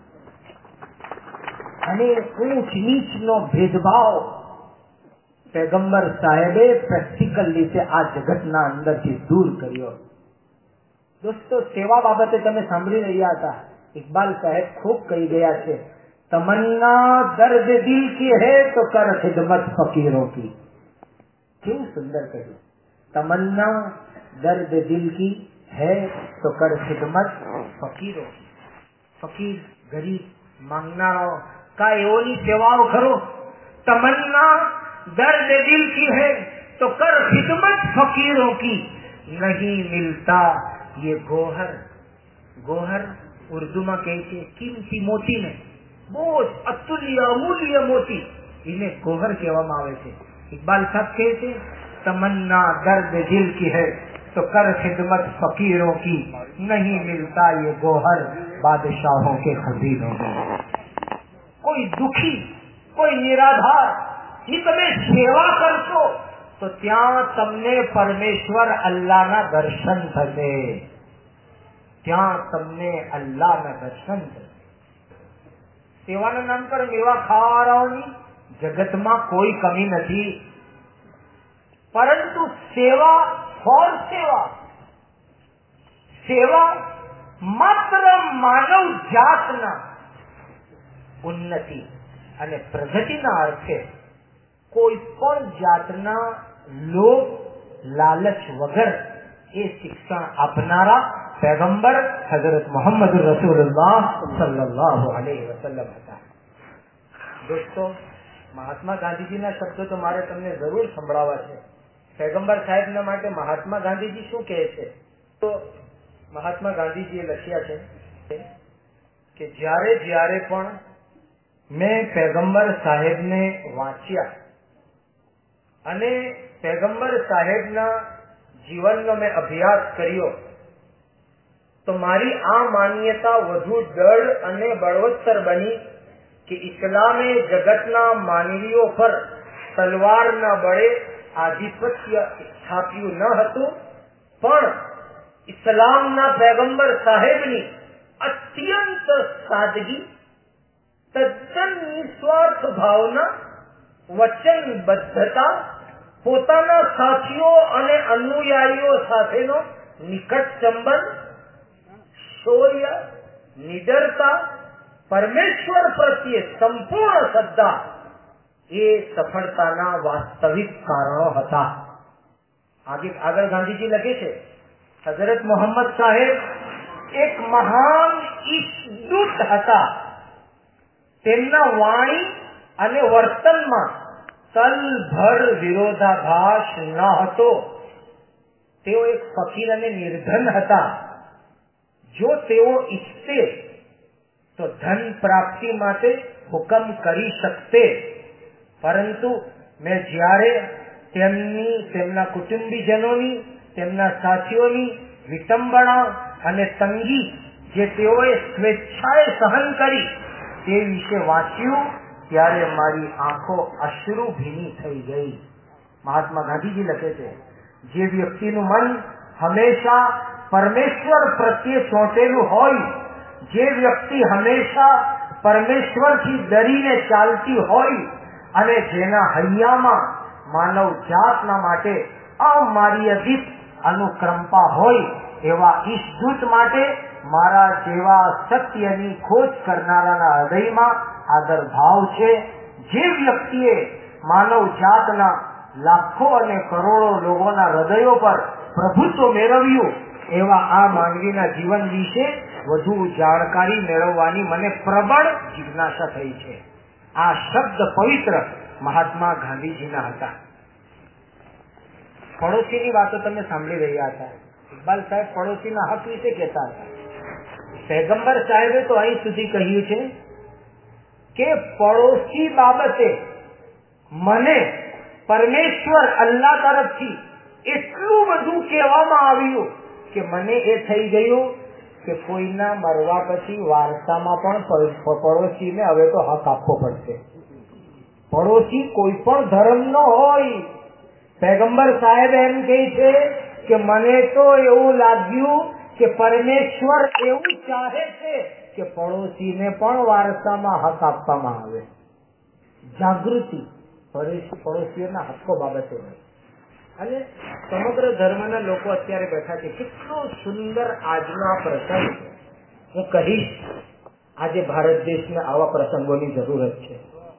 અને ઊંચ નીચનો ભેદભાવ પૈગંબર સાહેબે પ્રેક્ટિકલ રીતે આ જગતના અંદરથી દૂર કર્યો. દોસ્તો, સેવા બાબતે તમે સાંભળી રહ્યા હતા, ઇકબાલ સાહેબ ખૂબ કહી ગયા છે, તમન્ના દર્દ દિલ કી હૈ તો કર ખિદમત ફકીરો કી. કેવું સુંદર કહ્યું, તમન્ના દર્દ દિલ કી હૈ તો કર ખિદમત ફકીરો કી. ફકીર, ગરીબ, માંગનારાઓ કા એઓની સેવાઓ કરો. તમન્ના दर्द दिल की है तो कर खिदमत फकीरों की, नहीं मिलता ये गोहर. गोहर ઉર્દુમાં કહે છે કિંમતી મોતીને, બહુ અતુલ્ય અમૂલ્ય મોતી, એને ગોહર કહેવામાં આવે છે. ઇકબાલ સાહેબ કહે છે, તમન્ના દર્દ દિલ की है तो कर खिदमत फकीरों की, नहीं मिलता ये गोहर बादशाहों के खजीनों में. કોઈ દુખી, કોઈ નિરાધાર ની તમે સેવા કરશો તો ત્યાં તમને પરમેશ્વર અલ્લાહના દર્શન થશે. ત્યાં તમને અલ્લાહના દર્શન થશે. સેવાના નામ પર મેવા ખાવાવાળાઓની જગતમાં કોઈ કમી નથી, પરંતુ સેવા ફોર સેવા, સેવા માત્ર માનવ જાતના ઉન્નતિ અને પ્રગતિના અર્થે કોઈ પણ જાતના લોભ લાલચ વગર એ શિક્ષણ આપનારા પૈગંબર હઝરત મોહમ્મદ રસૂલુલ્લાહ સલ્લલ્લાહુ અલૈહિ વસલ્લમ હતા. દોસ્તો, મહાત્મા ગાંધીજીના શબ્દો તો મારે તમને જરૂર સંભળાવવા છે. પૈગંબર સાહેબના માટે મહાત્મા ગાંધીજી શું કહે છે? તો મહાત્મા ગાંધીજીએ લખ્યા છે કે જ્યારે જ્યારે પણ મેં પૈગંબર સાહેબને વાંચ્યા અને પૈગંબર સાહેબના જીવનનો મેં અભ્યાસ કર્યો તો મારી આ માન્યતા વધુ દૃઢ અને બળવત્તર બની કે ઇસ્લામે જગતના માનવીઓ પર તલવારના બળે આધિપત્ય સ્થાપ્યું ન હતું, પણ ઇસ્લામના પૈગંબર સાહેબની અત્યંત સાદગી, તદ્દન નિસ્વાર્થ ભાવના, વચનબદ્ધતા, પોતાના સાથીઓ અને અનુયાયીઓ સાથેનો નિકટ સંબંધ, શૌર્ય, નિડરતા, પરમેશ્વર પ્રત્યે સંપૂર્ણ શ્રદ્ધા એ સફળતાના વાસ્તવિક કારણો હતા. આગળ ગાંધીજી લખે છે, હઝરત મોહમ્મદ સાહેબ એક મહાન ઈશદૂત હતા. તેમના વાણી અને વર્તનમાં તલભર વિરોધાભાસ ન હતો. તેઓ એક ફકીર અને નિર્ધન હતા. જો તેઓ ઈચ્છતે તો ધન પ્રાપ્તિ માટે હુકમ કરી શકતે, પરંતુ મેં જ્યારે તેમના કુટુંબીજનોની, તેમના સાથીઓની વિટંબણા અને તંગી જે તેઓએ સ્વેચ્છાએ સહન કરી તે વિશે વાંચ્યું ત્યારે મારી આંખો અશ્રુ ભીની થઈ ગઈ. મહાત્મા ગાંધીજી લખે છે, જે વ્યક્તિનું મન હંમેશા પરમેશ્વર પ્રત્યે ચોંટેલું હોય, જે વ્યક્તિ હંમેશા પરમેશ્વરથી ડરીને ચાલતી હોય અને જેના હૈયામાં માનવ જાતના માટે અમાર્યાદિત અનુકંપા હોય, એવા ઈશદૂત માટે મારા જેવા સત્યની ખોજ કરનારાના હૃદયમાં આદર ભાવ છે. જે વ્યક્તિએ માનવ જાતના લાખો અને કરોડો લોકોના હૃદયો પર પ્રભુત્વ મેળવ્યું, એવા આ માનવીના જીવન વિશે વધુ જાણકારી મેળવવાની મને પ્રબળ જિજ્ઞાસા થઈ છે. આ શબ્દ પવિત્ર મહાત્મા ગાંધીજીના હતા. પડોશીની વાતો તમે સાંભળી રહ્યા હતા. ઇકબાલ સાહેબ પડોશીના હક વિશે કહેતા હતા. પૈગંબર સાહેબે તો અહીં સુધી કહ્યું છે કે પડોશી બાબતે મને પરમેશ્વર અલ્લાહ તરફથી એટલું બધું કહેવામાં આવ્યું કે મને એ થઈ ગયું કે કોઈના મરવા પછી વારસામાં પણ પડોશીને હવે તો હક આપવો પડશે. પડોશી કોઈ પણ ધર્મનો હોય. પૈગંબર સાહેબ એમ કહે છે કે મને તો એવું લાગ્યું કે પરમેશ્વર એવું ચાહે છે કે પડોશીને પણ વારસામાં હક આપવામાં આવે. જાગૃતિ પડોશીઓના હક્કો બાબતે હોય. અને સમગ્ર ધર્મના લોકો અત્યારે બેઠા છે. કેટલો સુંદર આજનો આ પ્રસંગ. હું કહીશ, આજે ભારત દેશને આવા પ્રસંગોની જરૂરત છે,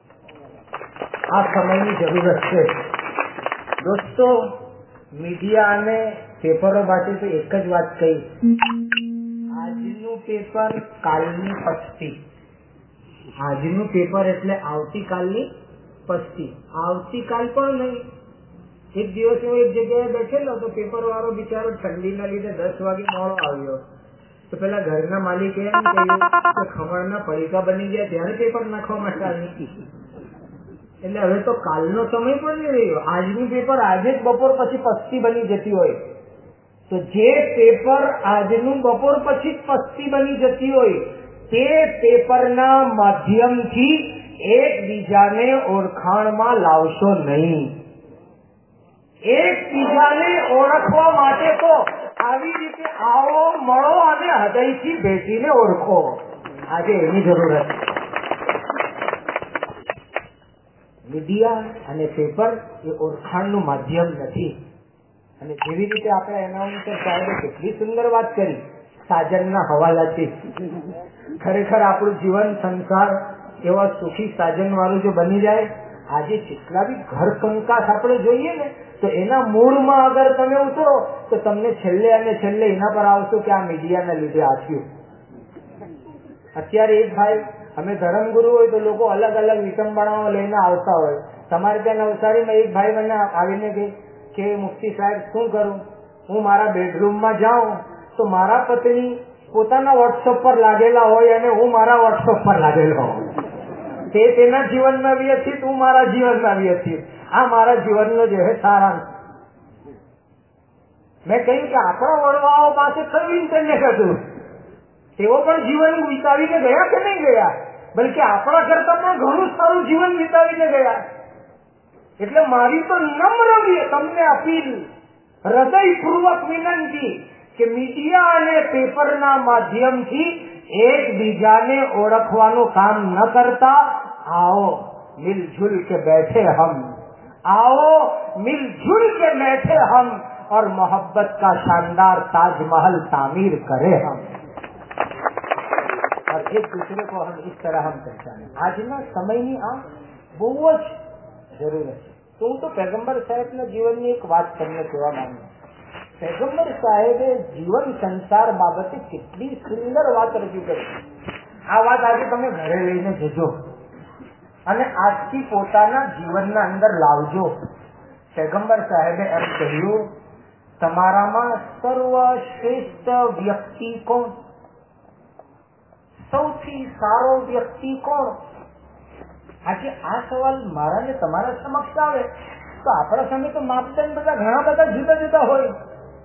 આ સમયની જરૂરત છે. દોસ્તો, મીડિયા અને પેપરો માટે તો એક જ વાત કહી, આજનું પેપર કાલની પસ્તી. આજનું પેપર એટલે આવતીકાલની પસ્તી. આવતીકાલ પણ નહીં. એક દિવસ હું એક જગ્યાએ બેઠેલો તો પેપર વાળો બિચારો ઠંડીના લીધે 10 વાગે મોડો આવ્યો. તો પેલા ઘરના માલિકે એમ કહ્યું કે ખમણના પડીકા બની ગયા ત્યારે પેપર નાખવા માટે આવી. એટલે હવે તો કાલનો સમય પણ નહીં રહ્યો. આજનું પેપર આજે જ બપોર પછી પસ્તી બની જતી હોય. તો જે પેપર આજનું બપોર પછી પસ્તી બની જતી હોય તે પેપરના માધ્યમથી એકબીજાને ઓળખાણમાં લાવશો નહીં. એકબીજાને ઓળખવા માટે તો આવી રીતે આવો, મળો અને હૃદયથી ભેટીને ઓળખો. આજે એની જરૂરત છે. મીડિયા અને પેપર એ ઓળખાણનું માધ્યમ નથી. અને જેવી રીતે આપણે એનાઉન્સર સાહેબે કેટલી સુંદર વાત કરી સાજનના હવાલાથી. ખરેખર આપણું જીવન સંસાર એવા સુખી સાજન વાળું જો બની જાય, આજે જેટલા બી ઘર કંકાસ આપણે જોઈએ ને, તો એના મૂળમાં અગર તમે ઉતરો તો તમને છેલ્લે અને છેલ્લે એના પર આવશો કે આ મીડિયાના લીધે આપ્યું. અત્યારે એક ભાઈ, અમે ધર્મગુરુ હોય તો લોકો અલગ અલગ વિટંબણાઓ લઈને આવતા હોય. તમારે ત્યાં નવસારીમાં એક ભાઈ મને આવીને કે મુફ્તી સાહેબ શું કરું, હું મારા બેડરૂમમાં જાઉં તો મારા પત્ની પોતાના વોટ્સઅપ પર લાગેલા હોય અને હું મારા વોટ્સઅપ પર લાગેલો હોઉં. તે તેના જીવનમાં વ્યથિત, હું મારા જીવનમાં વ્યથિત. આ મારા જીવનનો જે હે સારાંશ. મેં કહ્યું કે આપણા વડવાઓ પાસે કયું ઇન્ટરનેટ હતું? તેઓ પણ જીવન વિતાવીને ગયા કે નહીં ગયા? બલકે આપણા કરતા પણ ઘણું સારું જીવન વિતાવીને ગયા. એટલે મારી તો નમ્ર તમને અપીલ, હૃદયપૂર્વક વિનંતી કે મીડિયા અને પેપરના માધ્યમથી એકબીજાને ઓળખવાનું કામ ન કરતા आओ मिलजुल के बैठे हम, आओ मिलजुल के बैठे हम और मोहब्बत का शानदार ताजमहल तामीर करें हम और एक दूसरे को हम इस तरह हम पहचाने. આજના સમયની આ બહુ જ જરૂર છે. તો હું તો પૈગંબર સાહેબના જીવનની એક વાત તમને કહેવા માંગુ. પૈગંબર સાહેબે જીવન સંસાર બાબતે કેટલી સુંદર વાત રજૂ કરી. આ વાત આજે તમે ઘરે લઈને જજો અને આજથી પોતાના જીવનના અંદર લાવજો. પૈગંબર સાહેબે એમ કહ્યું, તમારામાં સર્વશ્રેષ્ઠ વ્યક્તિ કોણ? સૌથી સારો વ્યક્તિ કોણ? આજે આ સવાલ મારા ને તમારા સમક્ષ આવે તો આપણા સામે તો માપદંડ બધા ઘણા બધા જુદા જુદા હોય.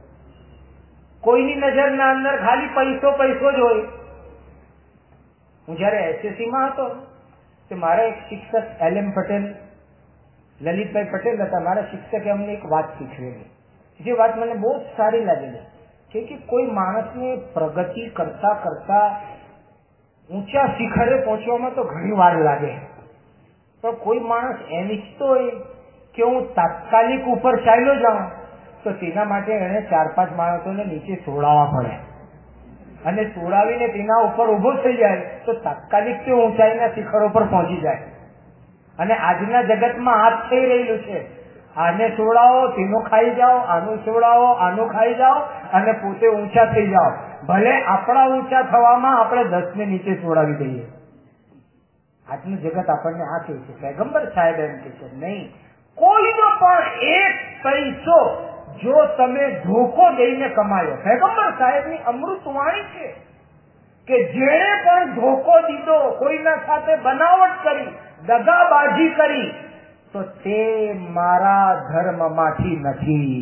કોઈની નજરના અંદર ખાલી પૈસો પૈસો જ હોય. હું જયારે એસએસસી માં હતો તો મારા એક શિક્ષક LM પટેલ, લલિતભાઈ પટેલ હતા. મારા શિક્ષકે અમને એક વાત શીખવેલી, જે વાત મને બહુ સારી લાગેલી કે કોઈ માણસને પ્રગતિ કરતા કરતા ઊંચા શિખરે પહોંચવામાં તો ઘણી વાર લાગે, પણ કોઈ માણસ એમ ઈચ્છતો હોય કે હું તાત્કાલિક ઉપર ચાલ્યો જાઉં તો તેના માટે એને 4-5 માણસોને નીચે છોડાવવા પડે અને છોડાવીને તેના ઉપર ઉભો થઈ જાય તો તાત્કાલિક તે ઊંચાઈના શિખરો પર પહોંચી જાય. અને આજના જગતમાં આ થઈ રહેલું છે. આને છોડાવો, તેનો ખાઈ જાઓ, આનું છોડાવો, આનું ખાઈ જાઓ અને પોતે ઊંચા થઈ જાઓ. ભલે આપણા ઊંચા થવામાં આપણે 10 ને નીચે છોડાવી દઈએ. આજનું જગત આપણને આ કહે છે. પૈગંબર સાહેબ એમ કહે છે, નહીં, કોઈનો પણ એક પૈસો જો તમે ધોકો દઈને કમાયો. પૈગંબર સાહેબની અમૃત વાણી છે કે જેણે પણ ધોકો દીધો, કોઈના સાથે બનાવટ કરી, દગાબાજી કરી, તો તે મારા ધર્મમાંથી નથી.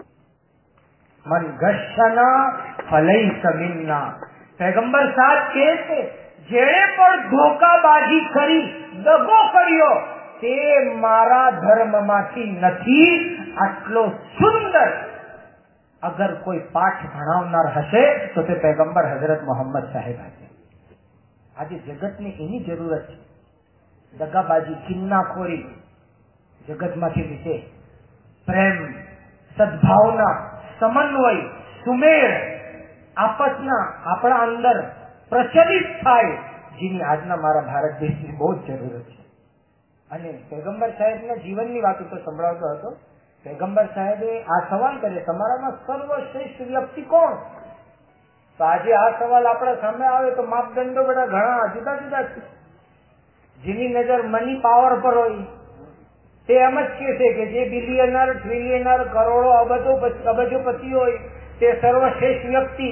મન ઘર્ષના ફલઈ સમિન્ના. પૈગંબર સાહેબ કહે છે, જેણે પણ ધોકાબાજી કરી, દગો કર્યો, તે મારા ધર્મમાંથી નથી. આટલો સુંદર અગર કોઈ પાઠ ભણાવનાર હશે તો તે પૈગંબર હઝરત મોહમ્મદ સાહેબ હશે. આજે જગતને એની જરૂરત છે. દગાબાજી, કિન્નાખોરી જગતમાંથી નીચે પ્રેમ, સદભાવના, સમન્વય, સુમેળ આપસના આપણા અંદર પ્રચલિત થાય, જેની આજના મારા ભારત દેશની બહુ જ જરૂરત છે. અને પૈગંબર સાહેબના જીવનની વાતો તો સંભળાવતો હતો. પૈગંબર સાહેબે આ સવાલ કર્યો, તમારામાં સર્વશ્રેષ્ઠ વ્યક્તિ કોણ? તો આજે આ સવાલ આપણા સામે આવે તો માપદંડો બધા ઘણા જુદા જુદા છે. જેની નજર મની પાવર પર હોય તે એમ જ કહે છે કે જે બિલિયનર, ટ્રિલિયનર, કરોડો, અબજોપતિ હોય તે સર્વશ્રેષ્ઠ વ્યક્તિ.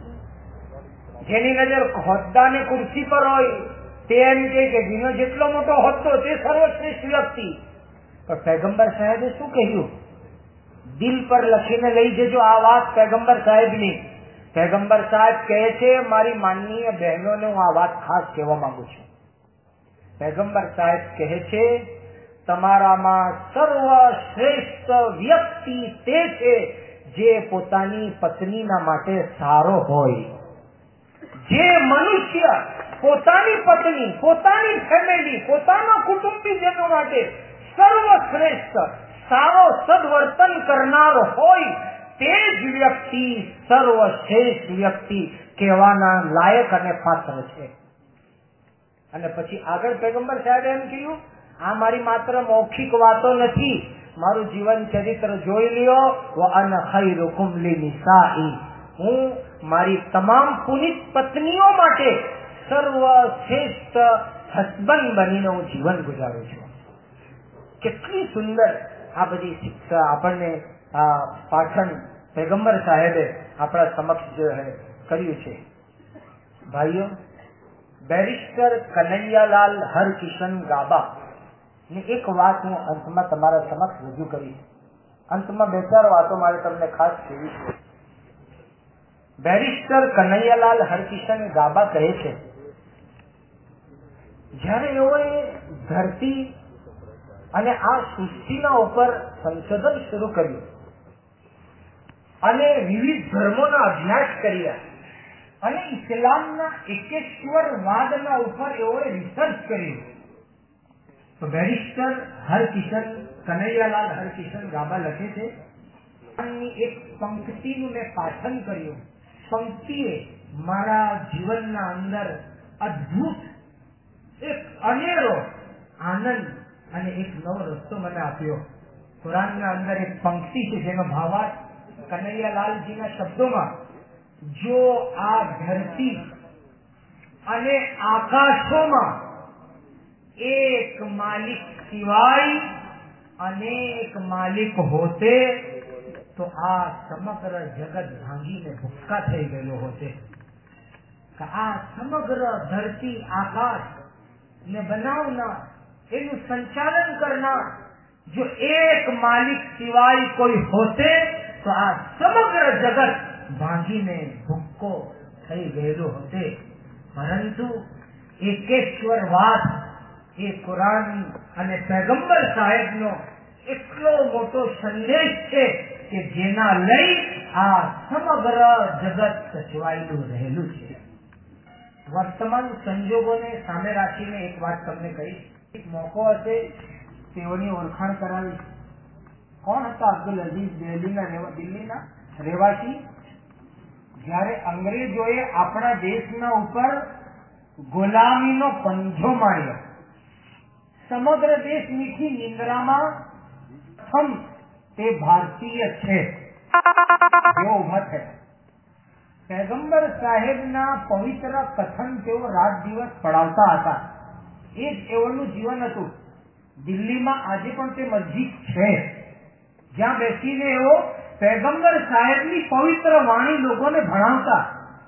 જેની નજર હોદ્દા ને ખુરશી પર હોય તે એમ કે જેનો જેટલો મોટો હોદ્દો તે સર્વશ્રેષ્ઠ વ્યક્તિ. પણ પૈગંબર સાહેબે શું કહ્યું? દિલ પર લખીને લઈ જજો આ વાત પૈગંબર સાહેબની. પૈગંબર સાહેબ કહે છે, મારી માનનીય બહેનોને હું આ વાત ખાસ કહેવા માંગુ છું. પૈગંબર સાહેબ કહે છે, તમારામાં સર્વશ્રેષ્ઠ વ્યક્તિ તે છે જે પોતાની પત્નીના માટે સારો હોય. જે મનુષ્ય પોતાની પત્ની, પોતાની ફેમિલી, પોતાના કુટુંબીજનો માટે સર્વશ્રેષ્ઠ સારો સદવર્તન કરનાર હોય તે જ વ્યક્તિ સર્વશ્રેષ્ઠ વ્યક્તિ કહેવાના લાયક અને પાત્ર છે. અને પછી આગળ પૈગંબર સાહેબ એમ કહ્યું, આ મારી માત્ર મૌખિક વાતો નથી, મારું જીવન ચરિત્ર જોઈ લ્યો. વઅન ખૈરુકુમ લિનિસાઈ. હું મારી તમામ પુનિત પત્નીઓ માટે સર્વશ્રેષ્ઠ હસબન્ડ બનીને હું જીવન ગુજારું છું. કેટલી સુંદર આ બધી શિક્ષા આપણને પાઠન પૈગંબર સાહેબે આપણા સમક્ષ જે કર્યું છે. ભાઈઓ, બેરિસ્ટર કનૈયાલાલ હરકિશન ગાબા ની એક વાત હું અંતમાં તમારા સમક્ષ રજૂ કરી. અંતમાં બે ચાર વાતો મારે તમને ખાસ કહેવી છે. બેરિસ્ટર કનૈયાલાલ હરકિશન ગાબા કહે છે, જ્યારે એઓએ ધરતી અને આ સૃષ્ટિના ઉપર સંશોધન શરૂ કર્યું અને વિવિધ ધર્મોના અભ્યાસ કર્યા અને ઇસ્લામના એકેશ્વરવાદના ઉપર એઓએ રિસર્ચ કર્યું, તો બેરિસ્ટર હરકિશન કનૈયાલાલ હરકિશન ગાબા લખે છે, એક પંક્તિનું મેં પાઠન કર્યું. પંક્તિએ મારા જીવનના અંદર અદ્ભુત એક અનેરો આનંદ અને એક નવો રસ્તો મને આપ્યો. કુરાનના અંદર એક પંક્તિ છે જેનો ભાવાર્થ કનૈયાલાલજીના શબ્દોમાં, જો આ ધરતી અને આકાશોમાં એક માલિક સિવાય અનેક માલિક હોતે તો આ સમગ્ર જગત ભાંગીને ભૂક્કા થઈ ગયેલો હોતે. આ સમગ્ર ધરતી આકાશ ને બનાવનાર, એનું સંચાલન કરનાર જો એક માલિક સિવાય કોઈ હોતે તો આ સમગ્ર જગત ભાંગીને ભૂક્કો થઈ ગયેલો હોતે. પરંતુ એકેશ્વરવાદ એ કુરાન અને પૈગંબર સાહેબનો એટલો મોટો સંદેશ છે કે જેના લઈ આ સમગ્ર જગત સચવાયેલું રહેલું છે. વર્તમાન સંજોગોને સામે રાખીને એક વાત તમને કહીશ. એક મોકો હશે તેઓની ઓળખાણ કરાવીશ. કોણ હતા અબ્દુલ અઝીઝ દિલ્હીના રહેવાસી? જ્યારે અંગ્રેજોએ આપણા દેશના ઉપર ગુલામીનો પંજો માર્યો, સમગ્ર દેશ મીઠી નિંદ્રામાં પ્રથમ તે ભારતીય છે તેઓ ઉભા થયા. પૈગંબર સાહેબના પવિત્ર કથન તેઓ રાત દિવસ પડાવતા હતા. એ જ એઓનું જીવન હતું. દિલ્હીમાં આજે પણ તે મસ્જિદ છે જ્યાં બેસીને એઓ પૈગંબર સાહેબની પવિત્ર વાણી લોકોને ભણાવતા.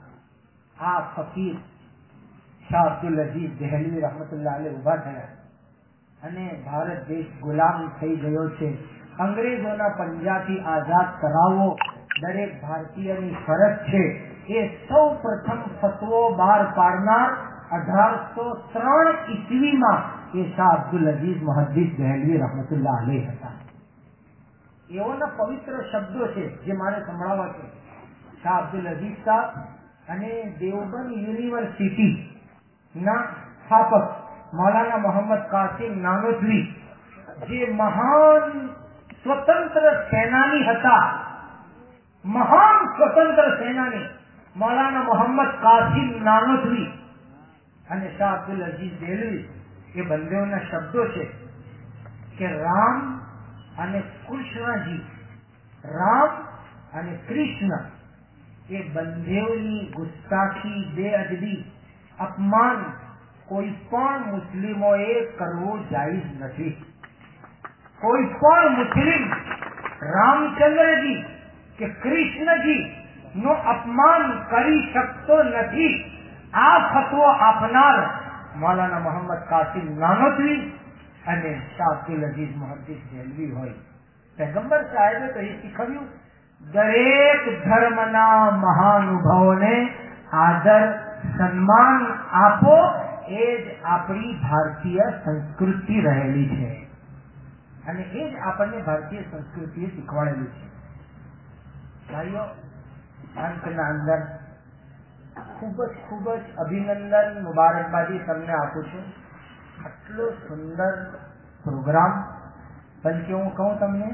આ ફકીર શાહ અબ્દુલ અઝીઝ દહેલવી રહમતુલ્લાહ અલૈહ ઉભા થયા અને ભારત દેશ ગુલામ થઈ ગયો છે. અંગ્રેજોના પંજાથી આઝાદ કરાવવો દરેક ભારતીયની ફરજ છે. એ સૌ પ્રથમ ફતવો બહાર પાડનાર 1803 ઈસવીમાં એ શાહ અબ્દુલ અઝીઝ મુહદ્દિસ દહેલવી રહમતુલ્લાહ અલૈહ હતા. એઓના પવિત્ર શબ્દો છે જે મારે સંભળાવવા છે. શાહ અબ્દુલ અઝીઝ સાહેબ અને દેવબંદ યુનિવર્સિટી ના સ્થાપક મૌલાના મોહમ્મદ કાસિમ નાનોતવી, જે મહાન સ્વતંત્ર સેનાની હતા, મહાન સ્વતંત્ર સેનાની મૌલાના મોહમ્મદ કાસિમ નાનોતવી અને શાહ અબ્દુલ અઝીઝ દેહલવી, એ બંનેઓના શબ્દો છે કે રામ અને કૃષ્ણજી, રામ અને કૃષ્ણ એ બંનેઓની ગુસ્તાખી, બેઅદબી, અપમાન કોઈ પણ મુસ્લિમોએ કરવો જાયઝ નથી. કોઈ પણ મુસ્લિમ રામચંદ્રજી કે કૃષ્ણજી નું અપમાન કરી શકતો નથી. આ ફતવો આપનાર મૌલાના મોહમ્મદ કાસિમ નાનોતવી અને શાહ અબ્દુલ અઝીઝ મુહદ્દિસ દહેલવી હોય. પૈગંબર સાહેબે તો એ શીખવ્યું, દરેક ધર્મના મહાનુભાવોને આદર સન્માન આપો. એ જ આપણી ભારતીય સંસ્કૃતિ રહેલી છે અને એ જ આપણને ભારતીય સંસ્કૃતિએ શીખવાડેલું છે. ભાઈઓ, અંતના અંદર ખૂબ જ અભિનંદન, મુબારકબાદી તમને આપું છું. આટલો સુંદર પ્રોગ્રામ. બલકે હું કહું તમને,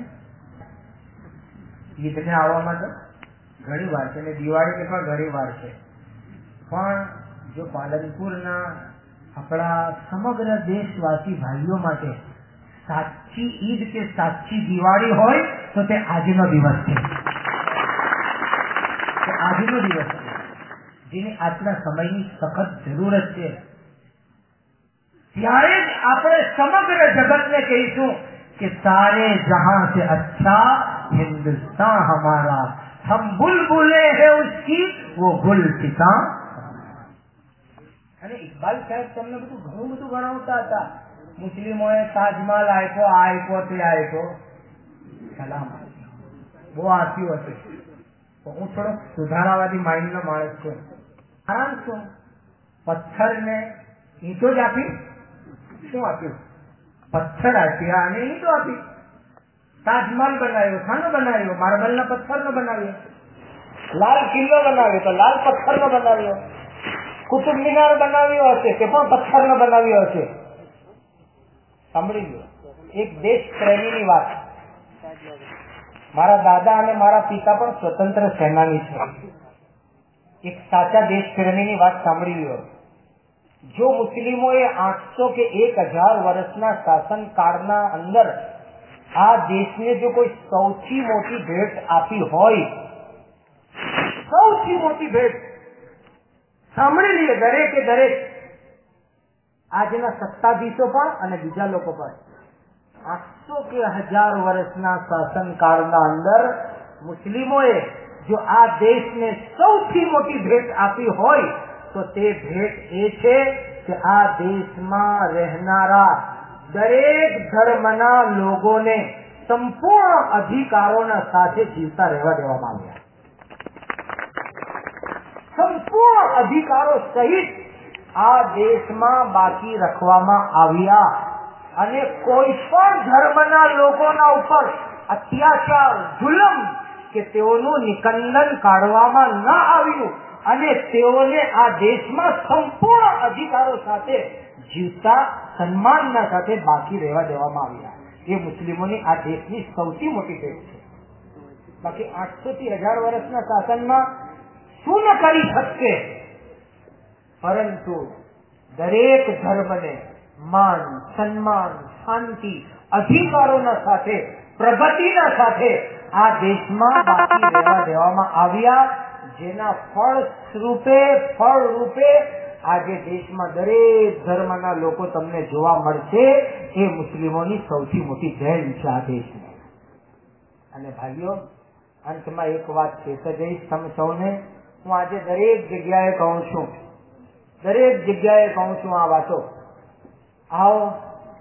ઈદને આવવામાં તો ઘણી વાર છે અને દિવાળીને પણ ઘણી વાર છે, પણ જો પાલનપુરના આપણા સમગ્ર દેશવાસી ભાઈઓ માટે સાચી ઈદ કે સાચી દિવાળી હોય તો તે આજનો દિવસ છે. આજનો દિવસ છે જેની આજના સમયની સખત જરૂરત છે. ત્યારે જ આપણે સમગ્ર જગતને કહીશું કે સારે જહાં સે અચ્છા હિન્દુસ્તાન હમારા, હમ બુલબુલે હૈ ઉસકી વો ગુલસિતા. અને ઇકબાલ સાહેબ તમને બધું ઘણું બધું ગણાવતા હતા. મુસ્લિમોએ તાજમહલ આપ્યો, આ આપ્યો, તે આપ્યો, સલામ બહુ આપ્યું હશે. હું થોડો સુધારાવાદી માઇન્ડ નો માણસ છું. કારણ શું, પથ્થરને ઈંટો જ આપી, શું આપ્યું? પથ્થર આપ્યા અને ઈંટો આપી. તાજમહલ બનાવ્યો, ખાનો બનાવ્યો, માર્બલના પથ્થરનો બનાવ્યો. લાલ કિલ્લો બનાવ્યો તો લાલ પથ્થરનો બનાવ્યો. કુતુબ મિનાર બનાવ્યો હશે તે પણ પથ્થરનો બનાવ્યો હશે. સાંભળી લો, એક દેશ પ્રેમીની વાત. મારા દાદા અને મારા પિતા પણ સ્વતંત્ર સેનાની છે. એક સાચા દેશ પ્રેમીની વાત સાંભળી લો. જો મુસ્લિમોએ 800 કે 1000 વર્ષના શાસનકાળના અંદર આ દેશને જો કોઈ સૌથી મોટી ભેટ આપી હોય, સૌથી મોટી ભેટ, સાંભળી લઈએ દરેકે દરેક, આજના સત્તાધીશો પણ અને બીજા લોકો પણ, 800 કે 1000 વર્ષના શાસનકાળના અંદર મુસ્લિમોએ જો આ દેશને સૌથી મોટી ભેટ આપી હોય તો તે ભેટ એ છે કે આ દેશમાં રહેનારા દરેક ધર્મના લોકોને સંપૂર્ણ અધિકારોના સાથે જીવતા રહેવા દેવામાં આવ્યા. સંપૂર્ણ અધિકારો સહિત આ દેશમાં બાકી રાખવામાં આવ્યા અને કોઈ પણ ધર્મના લોકોના ઉપર અત્યાચાર, જુલમ કે તેઓનું નિકંદન કાઢવામાં ન આવ્યું અને તેઓને આ દેશમાં સંપૂર્ણ અધિકારો સાથે જીવતા સન્માનના સાથે બાકી રહેવા દેવામાં આવ્યા. એ મુસ્લિમોની આ દેશની સૌથી મોટી ભેટ છે. બાકી 800 થી 1000 વર્ષના શાસનમાં શું ન કરી શકશે, પરંતુ દરેક ધર્મને માન, સન્માન, શાંતિ, અધિકારોના સાથે, પ્રગતિના સાથે આ દેશમાં બાકી રહેવા દેવામાં આવ્યા, જેના ફળ રૂપે આજે દેશમાં દરેક ધર્મના લોકો તમને જોવા મળશે. એ મુસ્લિમોની સૌથી મોટી દેન છે આ દેશને. અને ભાઈઓ, અંતમાં એક વાત કહેતા જઈશ તમે સૌને. હું આજે દરેક જગ્યાએ કહું છું આ વાતો. આવો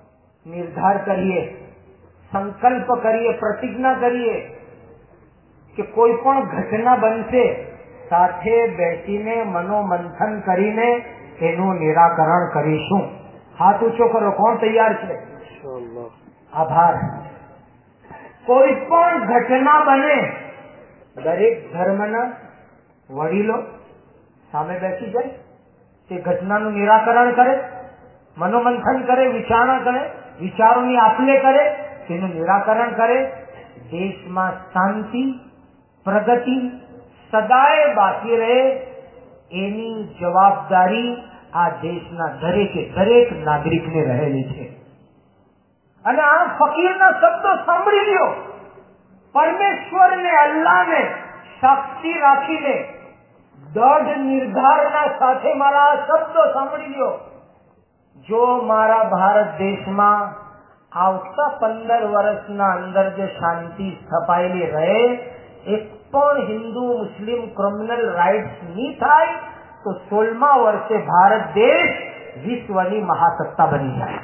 નિર્ધાર કરીએ, સંકલ્પ કરીએ, પ્રતિજ્ઞા કરીએ કે કોઈ પણ ઘટના બનશે સાથે બેસીને મનોમંથન કરીને એનું નિરાકરણ કરીશું. હાથ ઊંચો કરો, કોણ તૈયાર છે? આભાર. કોઈ પણ ઘટના બને, દરેક ધર્મના વડીલો સામે બેસી જાય, તે ઘટનાનું નિરાકરણ કરે, મનોમંથન કરે, વિચારણા કરે, વિચારોની આપલે કરે, તેનું નિરાકરણ કરે. દેશમાં શાંતિ, પ્રગતિ સદાય બાકી રહે એની જવાબદારી આ દેશના દરેકે દરેક નાગરિકને રહેલી છે. અને આ ફકીરના શબ્દો સાંભળી લ્યો, પરમેશ્વરને, અલ્લાહને સાક્ષી રાખીને દૃઢ નિર્ધારના સાથે મારા આ શબ્દો સાંભળી લ્યો. જો મારા ભારત દેશમાં આવતા 15 વર્ષના અંદર જે શાંતિ સ્થપાયેલી રહે, એક પણ હિન્દુ મુસ્લિમ ક્રિમિનલ રાઇટ્સ નહીં થાય તો 16મા વર્ષે ભારત દેશ વિશ્વની મહાસત્તા બની જાય.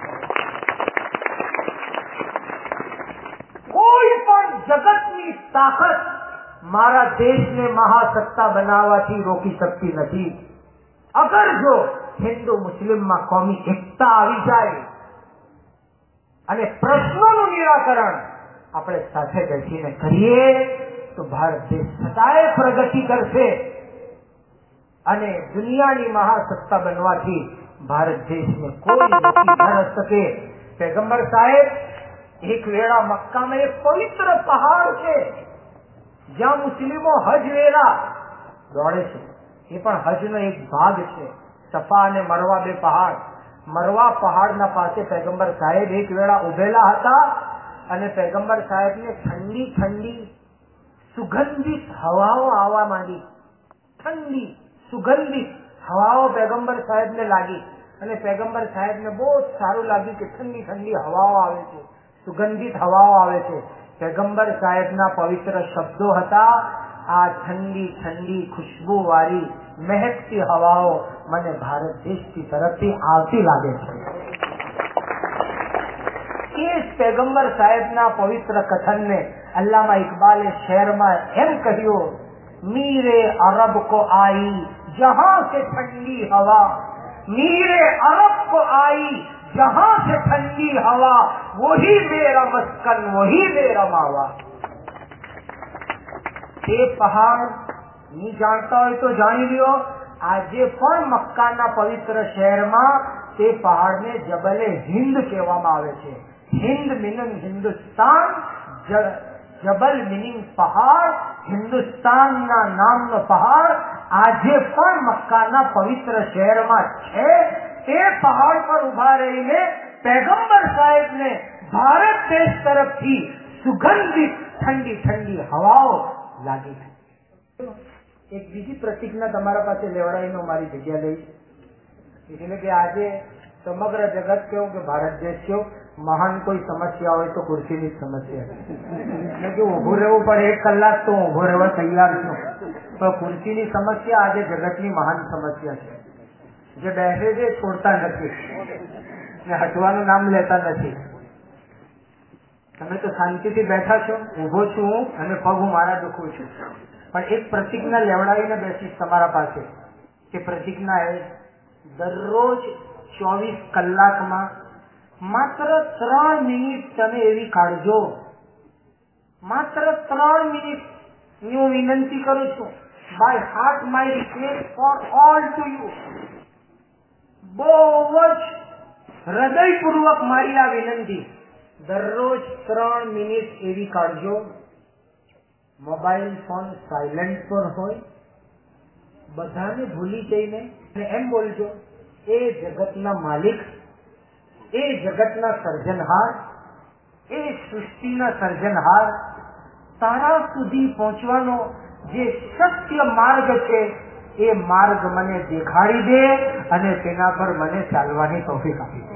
કોઈ પણ જગતની તાકાત મારા દેશને મહાસત્તા બનાવવાથી રોકી શકતી નથી. અગર જો હિન્દુ મુસ્લિમમાં કોમી એકતા આવી જાય અને પ્રશ્નોનું નિરાકરણ આપણે સાથે બેસીને કરીએ તો ભારત દેશ સદાય પ્રગતિ કરશે અને દુનિયાની મહાસત્તા બનવાથી ભારત દેશને કોઈ રોકી ન શકે. पैगंबर साहेब एक वेड़ा मक्का में एक पवित्र पहाड़ છે જ્યાં મુસ્લિમો હજ વેરા દોડે છે. એ પણ હજનો એક ભાગ છે. સફા અને મરવા બે પહાડ. મરવા પહાડના પાસે पैगंबर સાહેબ એક વેળા ઉભેલા હતા અને पैगंबर સાહેબને ઠંડી ઠંડી સુગંધિત હવાઓ આવવા માંડી. ઠંડી સુગંધિત હવાઓ पैगंबर સાહેબને લાગી અને पैगंबर સાહેબને બહુ સારું લાગ્યું કે ઠંડી ઠંડી હવાઓ આવે છે, સુગંધિત હવાઓ આવે છે. पैगंबर સાહેબના પવિત્ર શબ્દો હતા, આ ઠંડી ઠંડી ખુશ્બુ વાળી મહેકતી હવાઓ મને ભારત દેશની તરફથી આવતી લાગે છે. इस पैगंबर साहेबना पवित्र कथन ने अल्लामा इकबाले शेर में एम कहियो, मीरे अरब को आई जहां से ठंडी हवा, मीरे अरब को आई जहां से ठंडी हवा, वही मेरा मस्कन वही मेरा मावा. તે પહાડ ની જાણતા હોય તો જાણી લ્યો, આજે પણ મક્કાના પવિત્ર શહેરમાં તે પહાડને જબલે હિન્દ કહેવામાં આવે છે. हिंद मीनिंग हिंदुस्तान, जबल मीनिंग पहाड़, हिंदुस्तान ना नाम नो पहाड़ આજે પણ મક્કાના પવિત્ર શહેરમાં છે. તે પહાડ પર ઉભા રહીને पैगंबर સાહેબ ને ભારત દેશ તરફથી સુગંધિત ઠંડી ઠંડી હવાઓ લાગી. એક બીજી પ્રતિજ્ઞા તમારા પાસે લેવડાવીને મારી જગ્યા લઈ, એટલે કે આજે સમગ્ર જગત કેવું કે ભારત દેશ કેવું મહાન કોઈ સમસ્યા હોય તો ખુરશીની જ સમસ્યા એટલે કે ઉભું રહેવું પડે 1 કલાક તો ઉભો રહેવા તૈયાર છું. તો ખુરશીની સમસ્યા આજે જગતની મહાન સમસ્યા છે. જે બેસે છે છોડતા નથી ને હટવાનું નામ લેતા નથી. તમે તો શાંતિથી બેઠા છો, ઉભો છું હું અને પગ હું મારા દુખું છું, પણ એક પ્રતિજ્ઞા લેવડાવીને બેસીશ તમારા પાસે કે પ્રતિજ્ઞા એ દરરોજ 24 કલાકમાં માત્ર 3 મિનિટ તમે એવી કાઢજો, માત્ર 3 મિનિટ ની હું વિનંતી કરું છું. By heart my request for all to you. બહુ જ હૃદયપૂર્વક મારી આ વિનંતી, દરરોજ 3 મિનિટ એવી કાઢજો. મોબાઈલ ફોન સાયલેન્ટ પર હોય, બધાને ભૂલી જઈને એમ બોલજો, એ જગતના માલિક, એ જગતના સર્જનહાર, એ સૃષ્ટિના સર્જનહાર, તારા સુધી પહોંચવાનો જે સત્ય માર્ગ છે એ માર્ગ મને દેખાડી દે અને તેના પર મને ચાલવાની તૌફીક આપી દે.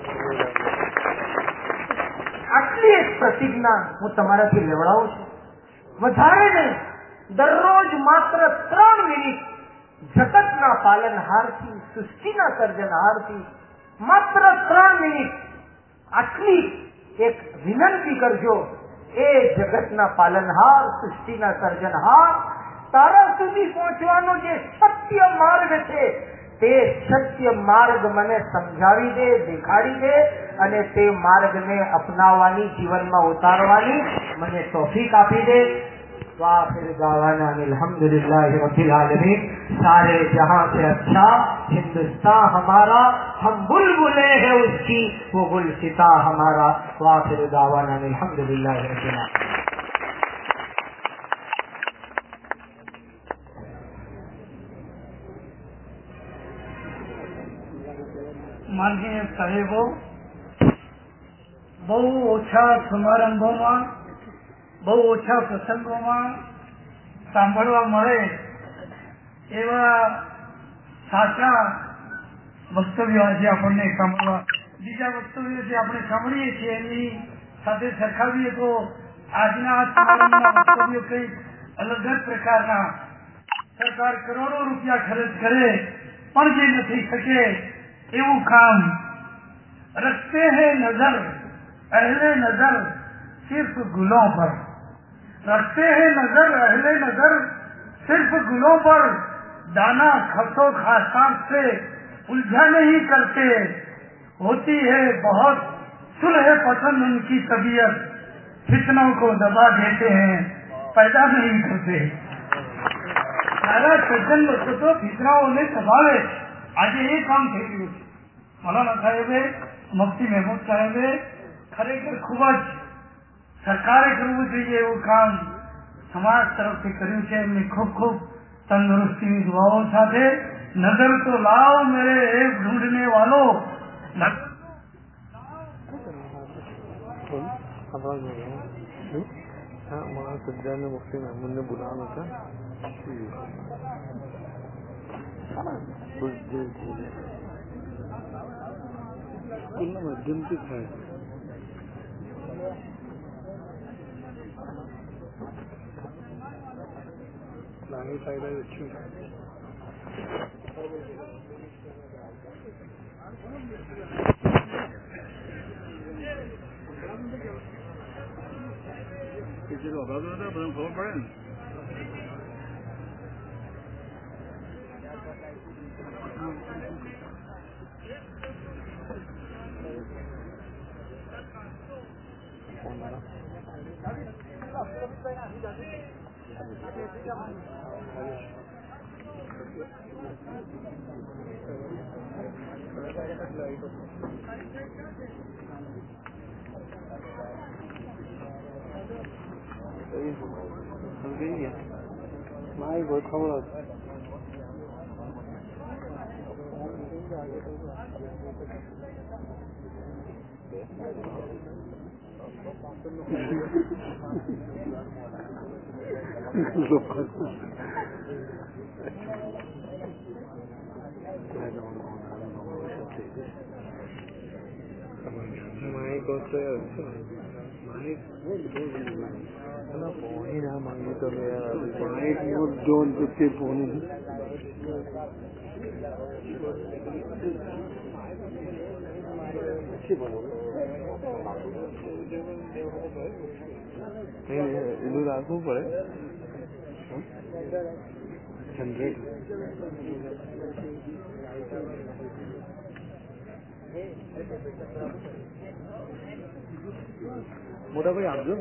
આટલી એક પ્રતિજ્ઞા હું તમારાથી લેવડાવું છું. વધારે નહીં, દરરોજ માત્ર 3 મિનિટ જગતના પાલનહારથી, સૃષ્ટિના સર્જનહારથી માત્ર 3 મિનિટ આટલી એક વિનંતી કરજો, એ જગતના પાલનહાર, સૃષ્ટિના સર્જનહાર, તારા સુધી પહોંચવાનો જે સત્ય માર્ગ છે તે સત્ય માર્ગ મને સમજાવી દે, દેખાડી દે અને તે માર્ગને અપનાવવાની, જીવનમાં ઉતારવાની મને તૌફીક આપી દે। वाखिर दावाना अल्हम्दुलिल्लाहि रब्बिल आलमीन। सारे जहां से अच्छा हिंदुस्तान हमारा, हम बुलबुले हैं उसकी, वो गुलसिता हमारा। वाखिर दावाना अल्हम्दुलिल्लाहि रब्बिल आलमीन। माननीय साहेबो, बहु ओछा समारंभों, बहु ओछा प्रसंगों सांभळवा मळे एवा साचा वक्तव्यो आज आपने सांभळवा, बीजा वक्तव्यो जे आपणे सांभळीए छीए एनी साथे सरखावीए तो आजना समारंभना वक्तव्यो कई अलग ज प्रकारना। सरकार करोड़ों रुपया खर्च करे पण जे नथी शके एवं काम। रखते हैं नजर अहले नजर सिर्फ गुलों पर, रखते हैं नजर अहले नजर सिर्फ गुलों पर, दाना खसो खासार से उलझा नहीं करते, होती है बहुत सुलह पसंद उनकी तबीयत, फितनों को दबा देते हैं, पैदा नहीं करते। सारा सज्जन लोग तो फितनाओं ने दबावे। आज ये काम થઈ રહ્યું છે। મૌલાના સાહેબે, મુફ્તી મહેમૂદ સાહેબે ખરેખર ખૂબ જ સરકારે કરવું જોઈએ એવું કામ સમાજ તરફથી કર્યું છે। એમની ખૂબ ખૂબ તંદુરસ્તીની દુઆઓ સાથે। નજર તો લાવ મેરે એક ઢૂંઢને વાલો, महासज्जा ने मुफ्ती महमूद ने बुलाना था कुछ देर मध्यम से था। लाने साइड अच्छी ચલો બધું ખબર પડે ને। माई बहुत खबर माई को फोन ही ना मांगी तो मेरा जोन के फोन इधर आंखों पड़े 100 मोटा भाई आप जो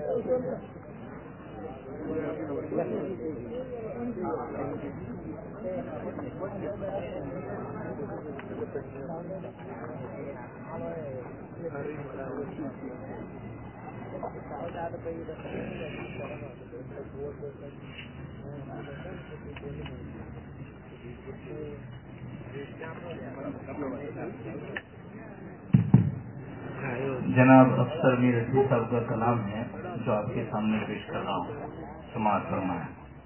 जनाब अफसर मीर रशीद साहब का कलाम है जो आपके सामने पेश कर रहा हूँ। समाज फरमाए।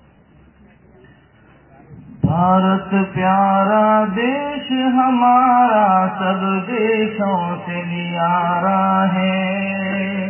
भारत प्यारा देश हमारा, सब देशों से न्यारा है।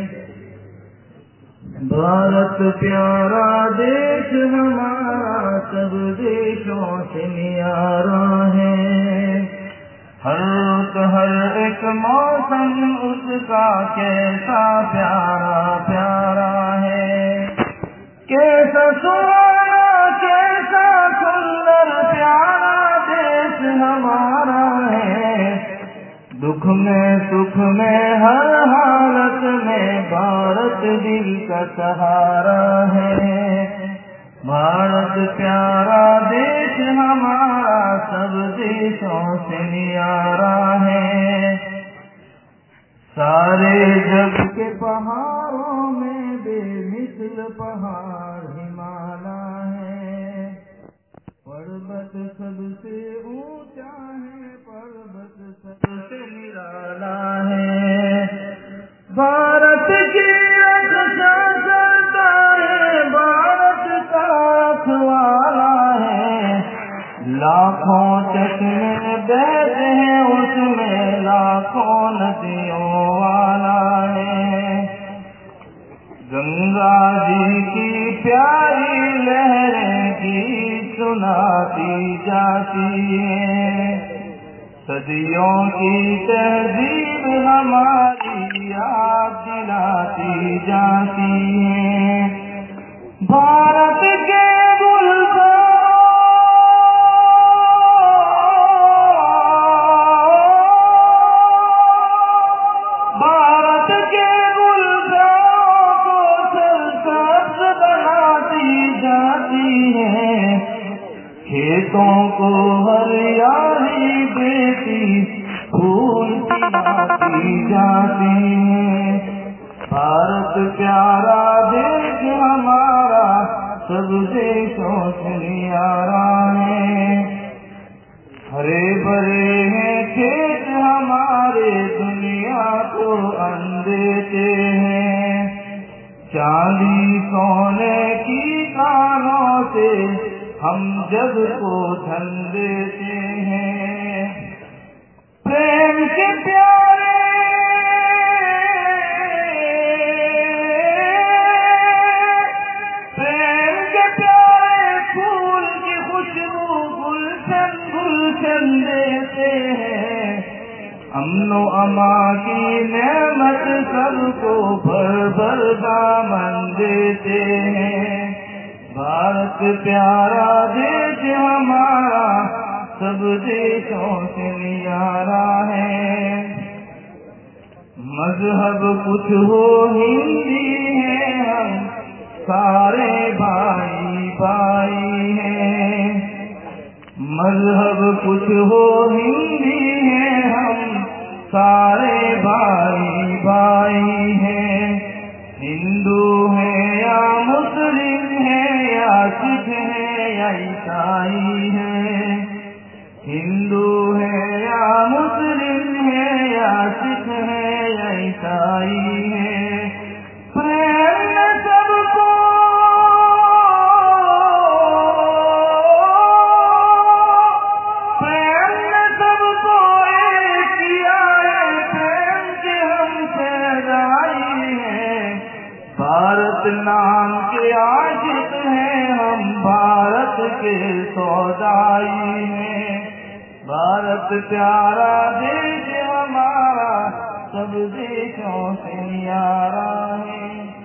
भारत प्यारा देश हमारा, सब देशों से न्यारा है। हर एक मौसम उस का कैसा प्यारा प्यारा है, कैसा सुहाना कैसा सुंदर प्यारा देश हमारा है। दुख में सुख में हर हालत में भारत दिल का सहारा है। भारत प्यारा देश हमारा सब देशों से न्यारा है। सारे जग के पहाड़ों में बेमिसल पहाड़ हिमालय है। पर्वत सबसे ऊंचा है, पर्वत सबसे निराला है। भारत की रक्षा करता है, भारत का रखवाला है। लाखों चश्मे बहते हैं उसमें, लाखों नदियों वाला है। गंगा जी की प्यारी लहरें गीत सुनाती जाती है। सदियों की तहजीब हमारी याद दिलाती जाती है। भारत के खेतों को हरियाली देती फूल खिलाती जाती है। भारत प्यारा देश हमारा सब देशों से न्यारा है। हरे भरे हैं खेत हमारे दुनिया को अन्न देते हैं। चांदी सोने की कानों से हम जग को धन देते हैं। प्रेम के प्यारे फूल की खुशबू गुलशन गुलशन देते हैं। अमनो अमा की नेमत सबको भर भर दामन देते हैं। भारत प्यारा देश हमारा सब देशों से न्यारा है। मजहब कुछ हो हिंदी है, हम सारे भाई भाई हैं। मजहब कुछ हो हिंदी है, हम सारे भाई भाई हैं। हिंदू है या मुस्लिम है या सिख है या ईसाई है। हिंदू है या मुस्लिम है या सिख है या ईसाई है। प्रेम ने सबको एक किया है। प्रेम के हम पैदाई है। भारत नाम के आशिक हैं हम, भारत के सौदाई हैं। भारत प्यारा देश हमारा सब देशों से न्यारा है।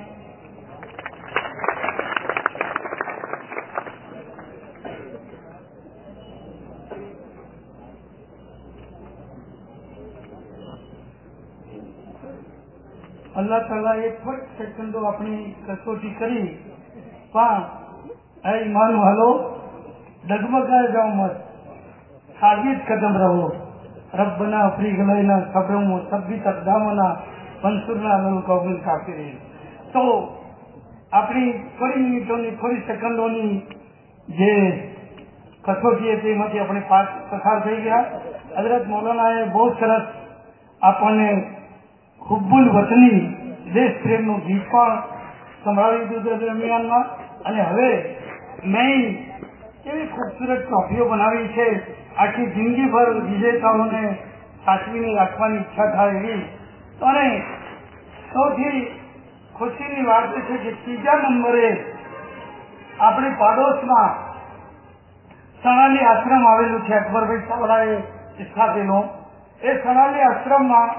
अल्लाह ताला एक फट सेकंडो अपनी कसोटी करी पण ऐ ईमान वालो डगमगाए जाओ मत, साजिद कदम रहो। रब्बना अफरी गलैना खबरों सब्बी तकदामना मंसूरना अल कौमिल काफिरीन। तो अपनी थोड़ी मिनिटों थोड़ी सेकंडों जे कसोटी હતી એમાંથી આપણે પાસ પસાર થઈ ગયા। હજરત મૌલાનાએ બહુ સરસ આપણને હુબ્બુલ વતની દેશ પ્રેમનું ગીત પણ સંભળાવી દીધું દરમિયાનમાં। અને હવે મેં એવી ખૂબસૂરત ટ્રોફીઓ બનાવી છે, આખી જિંદગીભર વિજેતાઓને સાચવીને રાખવાની ઈચ્છા થાય એવી। અને સૌથી ખુશીની વાત એ છે કે ત્રીજા નંબરે આપણી પાડોશમાં સણાલી આશ્રમ આવેલું છે, અકબરભાઈ ચાવડાએ સ્થાપેલો। એ સણાલી આશ્રમમાં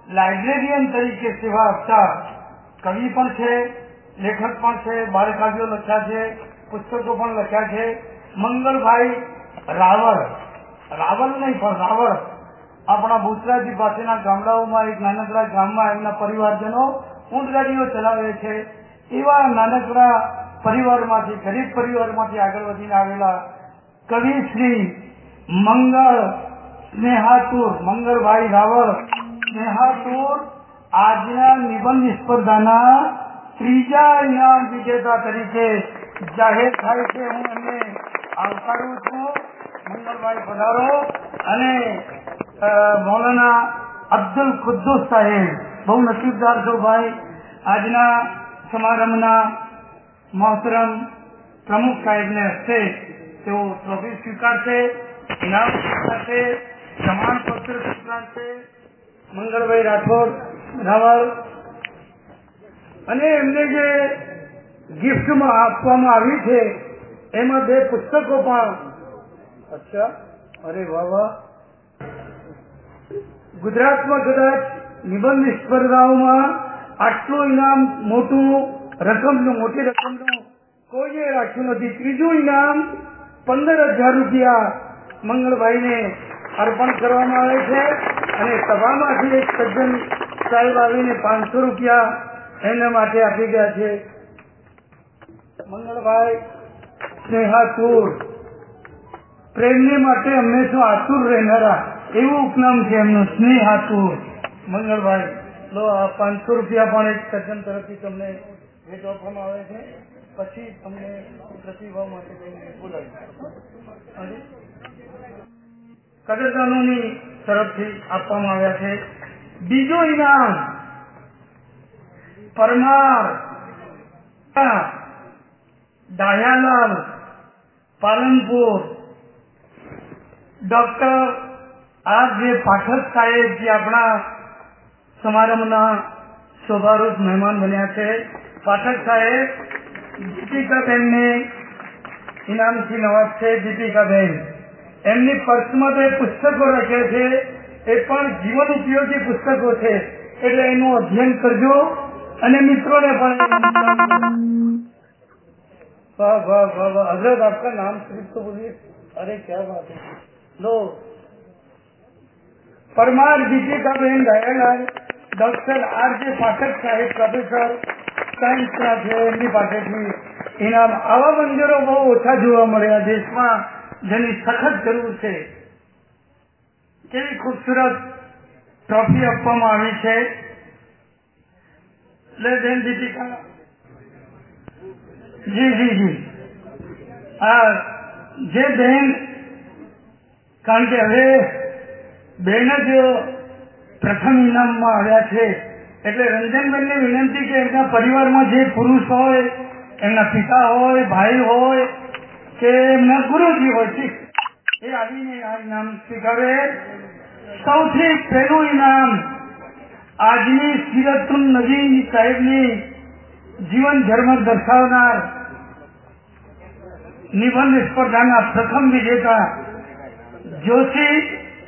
લાઇબ્રેરિયન તરીકે સેવા આપતા કવિ પણ છે, લેખક પણ છે, બાળકાવ્યો લખ્યા છે, પુસ્તકો પણ લખ્યા છે. મંગળભાઈ રાવળ, રાવલ નહીં પણ રાવળ, આપણા બુચરાજી પાસેના ગામડાઓમાં એક નાનકડા ગામમાં એમના પરિવારજનો ઊંટગાડીઓ ચલાવે છે. એવા નાનકડા પરિવારમાંથી, ગરીબ પરિવારમાંથી આગળ વધીને આવેલા કવિ શ્રી મંગળ સ્નેહાતુર, મંગળભાઈ રાવળ સ્નેહાતુર આજના નિબંધ સ્પર્ધાના 3જા ઇનામ વિજેતા તરીકે જાહેર થાય છે. હું એમને આવકારું છું. મંગળભાઈ પધારો. અને મૌલાના અબ્દુલ કુદ્દુસ સાહેબ, બહુ નસીબદાર છો ભાઈ, આજના સમારંભના મોહતરમ પ્રમુખ સાહેબને હસ્તે તેઓ ટ્રોફી સ્વીકારશે, ઇનામ સ્વીકારશે, પ્રમાણપત્ર સ્વીકારશે. મંગળભાઈ રાઠોડ રાવળ, અને એમને જે ગિફ્ટમાં આપવામાં આવી છે એમાં 2 પુસ્તકો પણ. અચ્છા, અરે વાહ વાહ. ગુજરાતમાં કદાચ નિબંધ સ્પર્ધાઓમાં આટલું ઇનામ મોટી રકમનું કોઈએ રાખ્યું નથી. 3જું ઇનામ 15,000 રૂપિયા મંગળભાઈને અર્પણ કરવામાં આવે છે. અને સભામાંથી એક સજ્જન સાહેબ આવીને 500 રૂપિયા એના માટે આપી ગયા છે. મંગળભાઈ સ્નેહાતુર, પ્રેમને માટે હંમેશા આતુર રહેનારા, એવું ઉપનામ છે એમનું, સ્નેહાતુર. મંગળભાઈ લો, આ 500 રૂપિયા પણ એક સજ્જન તરફથી તમને ભેટ આપવામાં આવે છે. પછી તમને પ્રતિભાવ માટે બોલાવી કદરદાનોની તરફથી આપવામાં આવ્યા છે. 2જું ઇનામ પરમાર ડાયાલાલ પાલનપુર, ડોક્ટર R.J. પાઠક સાહેબ, જે આપણા સમારંભના શોભારૂપ મહેમાન બન્યા છે. પાઠક સાહેબ દીપિકાબેનને ઇનામથી નવાજશે. દીપિકાબેન, એમની પર્સમાં 2 પુસ્તકો રાખે છે, એ પણ જીવન ઉપયોગી પુસ્તકો છે, એટલે એનું અધ્યયન કરજો અને મિત્રોને પણ. વાહ વાહ વાહ વાહ. હजरत आपका नाम सिर्फ तो बोलिए. अरे क्या बात है. लो, પરમાર દીપિકાબેન દયાલાલ, ડોક્ટર R.J. પાઠક સાહેબ પ્રોફેસર સાયન્સના છે, એમની પાસેથી ઇનામ. આવા મંદિરો બહુ ઓછા જોવા મળ્યા દેશમાં, જેની સખત જરૂર છે. કેવી ખૂબસૂરત ટ્રોફી આપવામાં આવી છે. લે બેન દીપિકા. જી જી જી. હા, જે બેન, કારણ કે હવે બેન જ પ્રથમ ઇનામમાં આવ્યા છે, એટલે રંજનબેનને વિનંતી કે એમના પરિવારમાં જે પુરુષ હોય, એમના પિતા હોય, ભાઈ હોય કે એમના ગુરુજી હોય, એ આવીને આ ઇનામ સ્વીકારે. સૌથી પહેલું ઇનામ આજની સીરતુન નબી સાહેબની જીવન ધર્મ દર્શાવનાર નિબંધ સ્પર્ધાના પ્રથમ વિજેતા જોશી.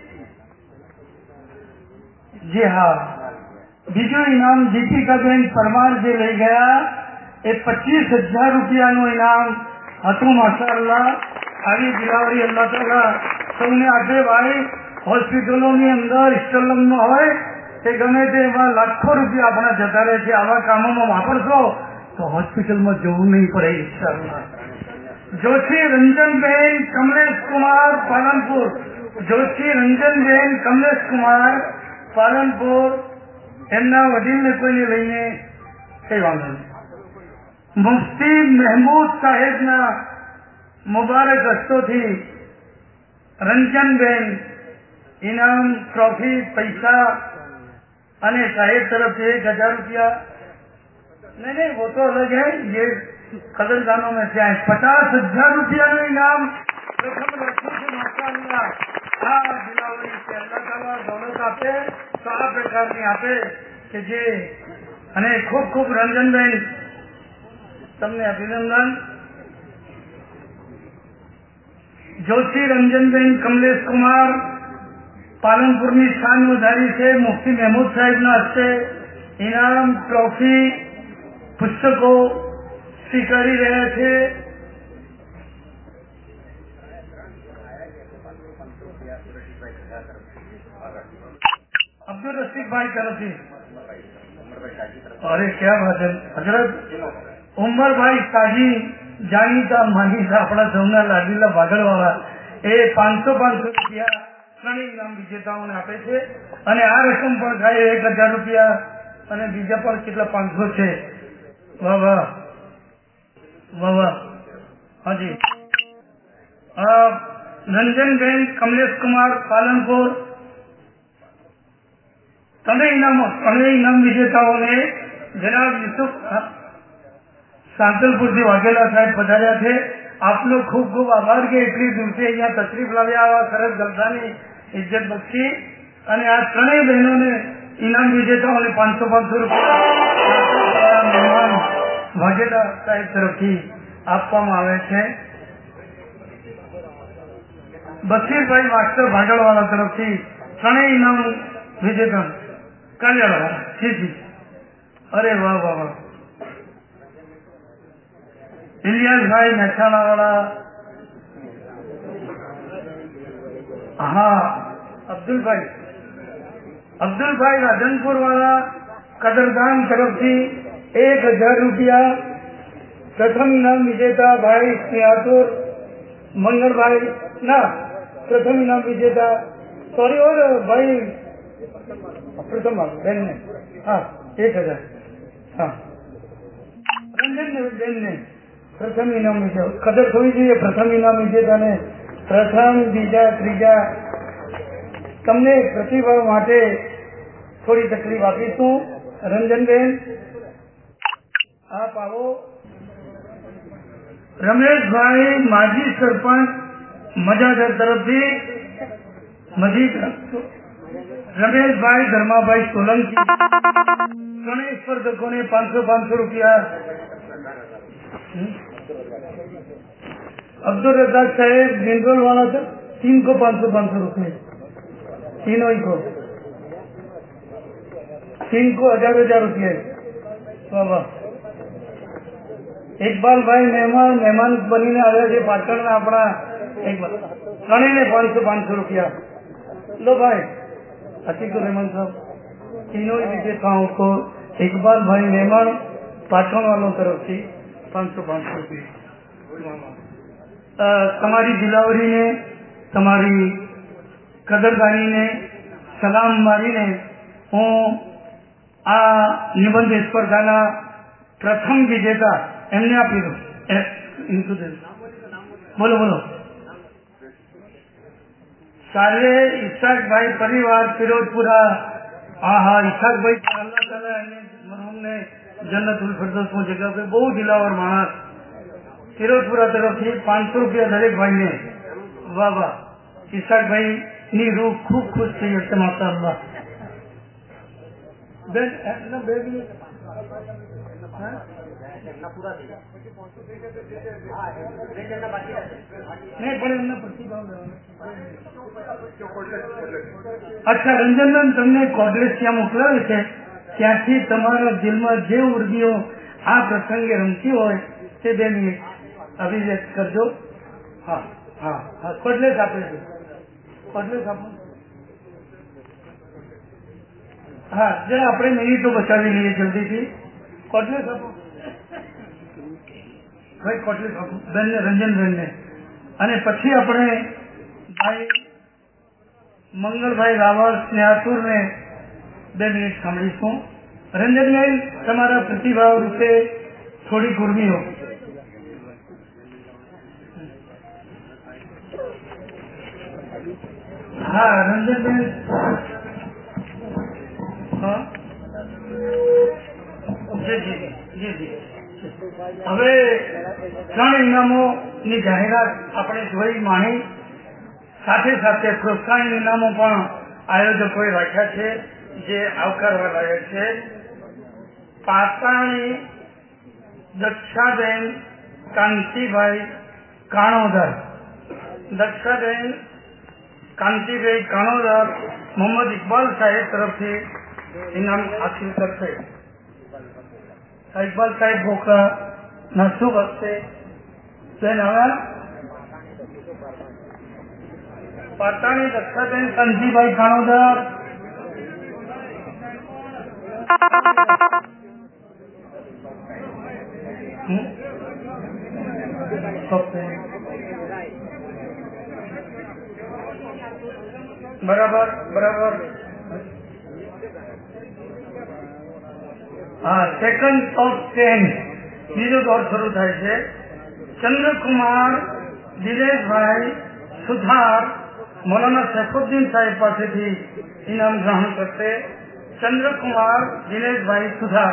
જી હા. 2જું ઇનામ દીપિકાબેન પરમાર જે લઈ ગયા એ 25,000 રૂપિયાનું ઇનામ હતું. માશાઅલ્લાહ. આવી દિલાવરી અલ્લાહ તાલા સૌને આપે. ભાઈ, હોસ્પિટલોની અંદર સ્ટોલમાં હોય તે ગમે તે એમાં લાખો રૂપિયા આપણા જતા રહે છે. આવા કામોમાં વાપરશો તો હોસ્પિટલમાં જવું નહીં પડે ઇન્શાઅલ્લાહ. જોશી રંજનબેન કમલેશકુમાર પાલનપુર, જોશી રંજનબેન કમલેશકુમાર પાલનપુર, એમના વડીલને કોઈને લઈને કઈ વાંધો નહીં. મુફ્તી મહેમૂદ સાહેબના મુબારક હસ્તોથી રંજનબેન ઇનામ, ટ્રોફી, પૈસા અને સાહેબ तरफ से 1,000 रुपया. नहीं वो तो अलग है, ये कदरदानों में से आए. 50,000 રૂપિયાનું ઇનામ પ્રથમ રખ્યું છે. માશાઅલ્લાહ. આ દિલાવરી છે. અલ્લાહ તાલા દौलत આપે તો આ પ્રકારની આપે કે જે. અને ખૂબ ખૂબ રંજનબેન તમને અભિનંદન. જોશી રંજનબેન કમલેશકુમાર પાલનપુરની શાન વધારી છે. મુફ્તી મહેમૂદ સાહેબના હસ્તે ઇનામ, ટ્રોફી, પુસ્તકો સ્વીકારી રહ્યા છે. અબ્દુલ રશીદભાઈ તરફથી. અરે ક્યાં વાત છે હજરત. ઉમરભાઈ કાજી, જાણીતા માનીતા આપણા સૌના લાડીલા ભાગળવાળા, એ 500 રૂપિયા ત્રણેય ઇનામ વિજેતાઓને આપે છે. અને આ રકમ પણ થાય 1000 રૂપિયા અને બીજા પણ કેટલા 500 છે. વાહ વાહ વાહ વાહ. હાજી. રંજનબેન કમલેશકુમાર પાલનપુર, ત્રણેય ઇનામ વિજેતાઓને જનાબ યુસુફ સાંતલપુરથી વાઘેલા સાહેબ પધાર્યા છે. આપનો ખૂબ ખૂબ આભાર કે એટલી દૂરથી અહીંયા તશરીફ લાવ્યા, આવા સરસ જલસાની ઇજ્જત બક્ષી. અને આ ત્રણેય બહેનોને ઇનામ વિજેતાઓને 500 રૂપિયા મહેમાન વાઘેલા સાહેબ તરફથી આપવામાં આવે છે. બશીરભાઈ માસ્ટર ભાગળવાળા તરફથી ત્રણેય ઇનામ વિજેતા કાલિયાવાળા. જી જી. અરે વાહ વાહ વાહ. ઇલિયાસભાઈ મહેસાણા વાળા. હા. અબ્દુલભાઈ રાધનપુર વાળા કદરદાન તરફથી 1000 રૂપિયા. પ્રથમ ઇનામ વિજેતા ભાઈ સ્નેહાતુર મંગળભાઈ ના પ્રથમ ઇનામ વિજેતા સોરી ઓર ભાઈ પ્રથમ બેન ને. હા 1000. હા રંજન બેન ને પ્રથમ ઇનામ વિજેતા. કદર થવી જોઈએ પ્રથમ ઇનામ વિજેતાને. પ્રથમ, બીજા, ત્રીજા તમને પ્રતિભાવ માટે થોડી તકલીફ આપીશું. રંજનબેન આપ આવો. રમેશભાઈ માજી સરપંચ મજાદર તરફથી રમેશભાઈ ધર્માભાઈ સોલંકી, ત્રણેય સ્પર્ધકોને 500 રૂપિયા. अब्दुल रजाक साहेब जिंदल वाला था, 3 को 500 रुपये, तीनों ही को 3 को 1000 रुपये. वाह. इकबाल भाई मेहमान बनीने આવ્યા છે પાટણના આપણા. ત્રણેયને 500 રૂપિયા. लो भाई अतीक रहमान साहब, तीनों ही विजेताओं को इकबाल भाई मेहमान पाटण वालों तरफ से 500 રૂપિયા. તમારી દિલાવરીને, તમારી કદરદાનીને સલામ મારીને હું આ નિબંધ સ્પર્ધાના પ્રથમ વિજેતા એમને આપી દઉં. બોલો બોલો. સાલે ઈશાકભાઈ પરિવાર ફિરોજપુરા. હા હા ઈશાકભાઈ, અલ્લાહ તાલા એને મરહુમને જન્નતુલ ફિરદૌસમાં જગ્યા આપે. બહુ દિલાવર માણસ. ફિરોજપુરા તરફથી 500 રૂપિયા દરેક ભાઈને. વાહ વાહ. ઈશાકભાઈ ની રૂહ ખૂબ ખુશ થઈ હશે માશાઅલ્લાહ. બેન એમના 2 મિનિટ નહીં પણ એમના પ્રતિભાવ. અચ્છા રંજનબેન, તમને કોડલેસ ત્યાં મોકલાવે છે, ત્યાંથી તમારા દિલમાં જે ઉર્દીઓ આ પ્રસંગે રમતી હોય તે 2 મિનિટ અભિવ્યક્ત કરજો. હા હા હા. કોડલેસ આપે છે. કોડલેસ આપો. હા જરા આપણે મિનિટો બચાવી લઈએ જલ્દીથી. કોડલેસ આપો ભાઈ, કોડલેસ આપો બેનને, રંજનબેનને. અને પછી આપણે ભાઈ મંગળભાઈ રાવળ સ્નેહાતુરને 2 મિનિટ સાંભળીશું. રંજનબેન, તમારા પ્રતિભાવ રૂપે થોડી ગુરમીઓ. હા રંજનબેન. હા જી જી જી જી. હવે 3 ઇનામોની જાહેરાત આપણે જોઈ માણી. સાથે સાથે પ્રોત્સાહન ઇનામો પણ આયોજકોએ રાખ્યા છે જે આવકારવા લાયક છે. પાતાણી દક્ષાબેન કાંતિભાઈ કાણોદર. દક્ષાબેન કાંતિભાઈ કાણોદર મોહમ્મદ ઇકબાલ સાહેબ તરફથી ઇનામ હાસિલ કરશે. ઇકબાલ સાહેબ બોખરા ના શુભ હસ્તે બેન હવે પાટાણી દક્ષાબેન કંજીભાઈ કાણોદર, બરાબર બરાબર. હા, સેકન્ડ ટોપ 10 બીજો દોર શરૂ થાય છે. ચંદ્રકુમાર દિનેશભાઈ સુથાર મૌલાના સૈફુદ્દીન સાહેબ પાસેથી ઇનામ ગ્રહણ કરશે. ચંદ્રકુમાર દિનેશભાઈ સુથાર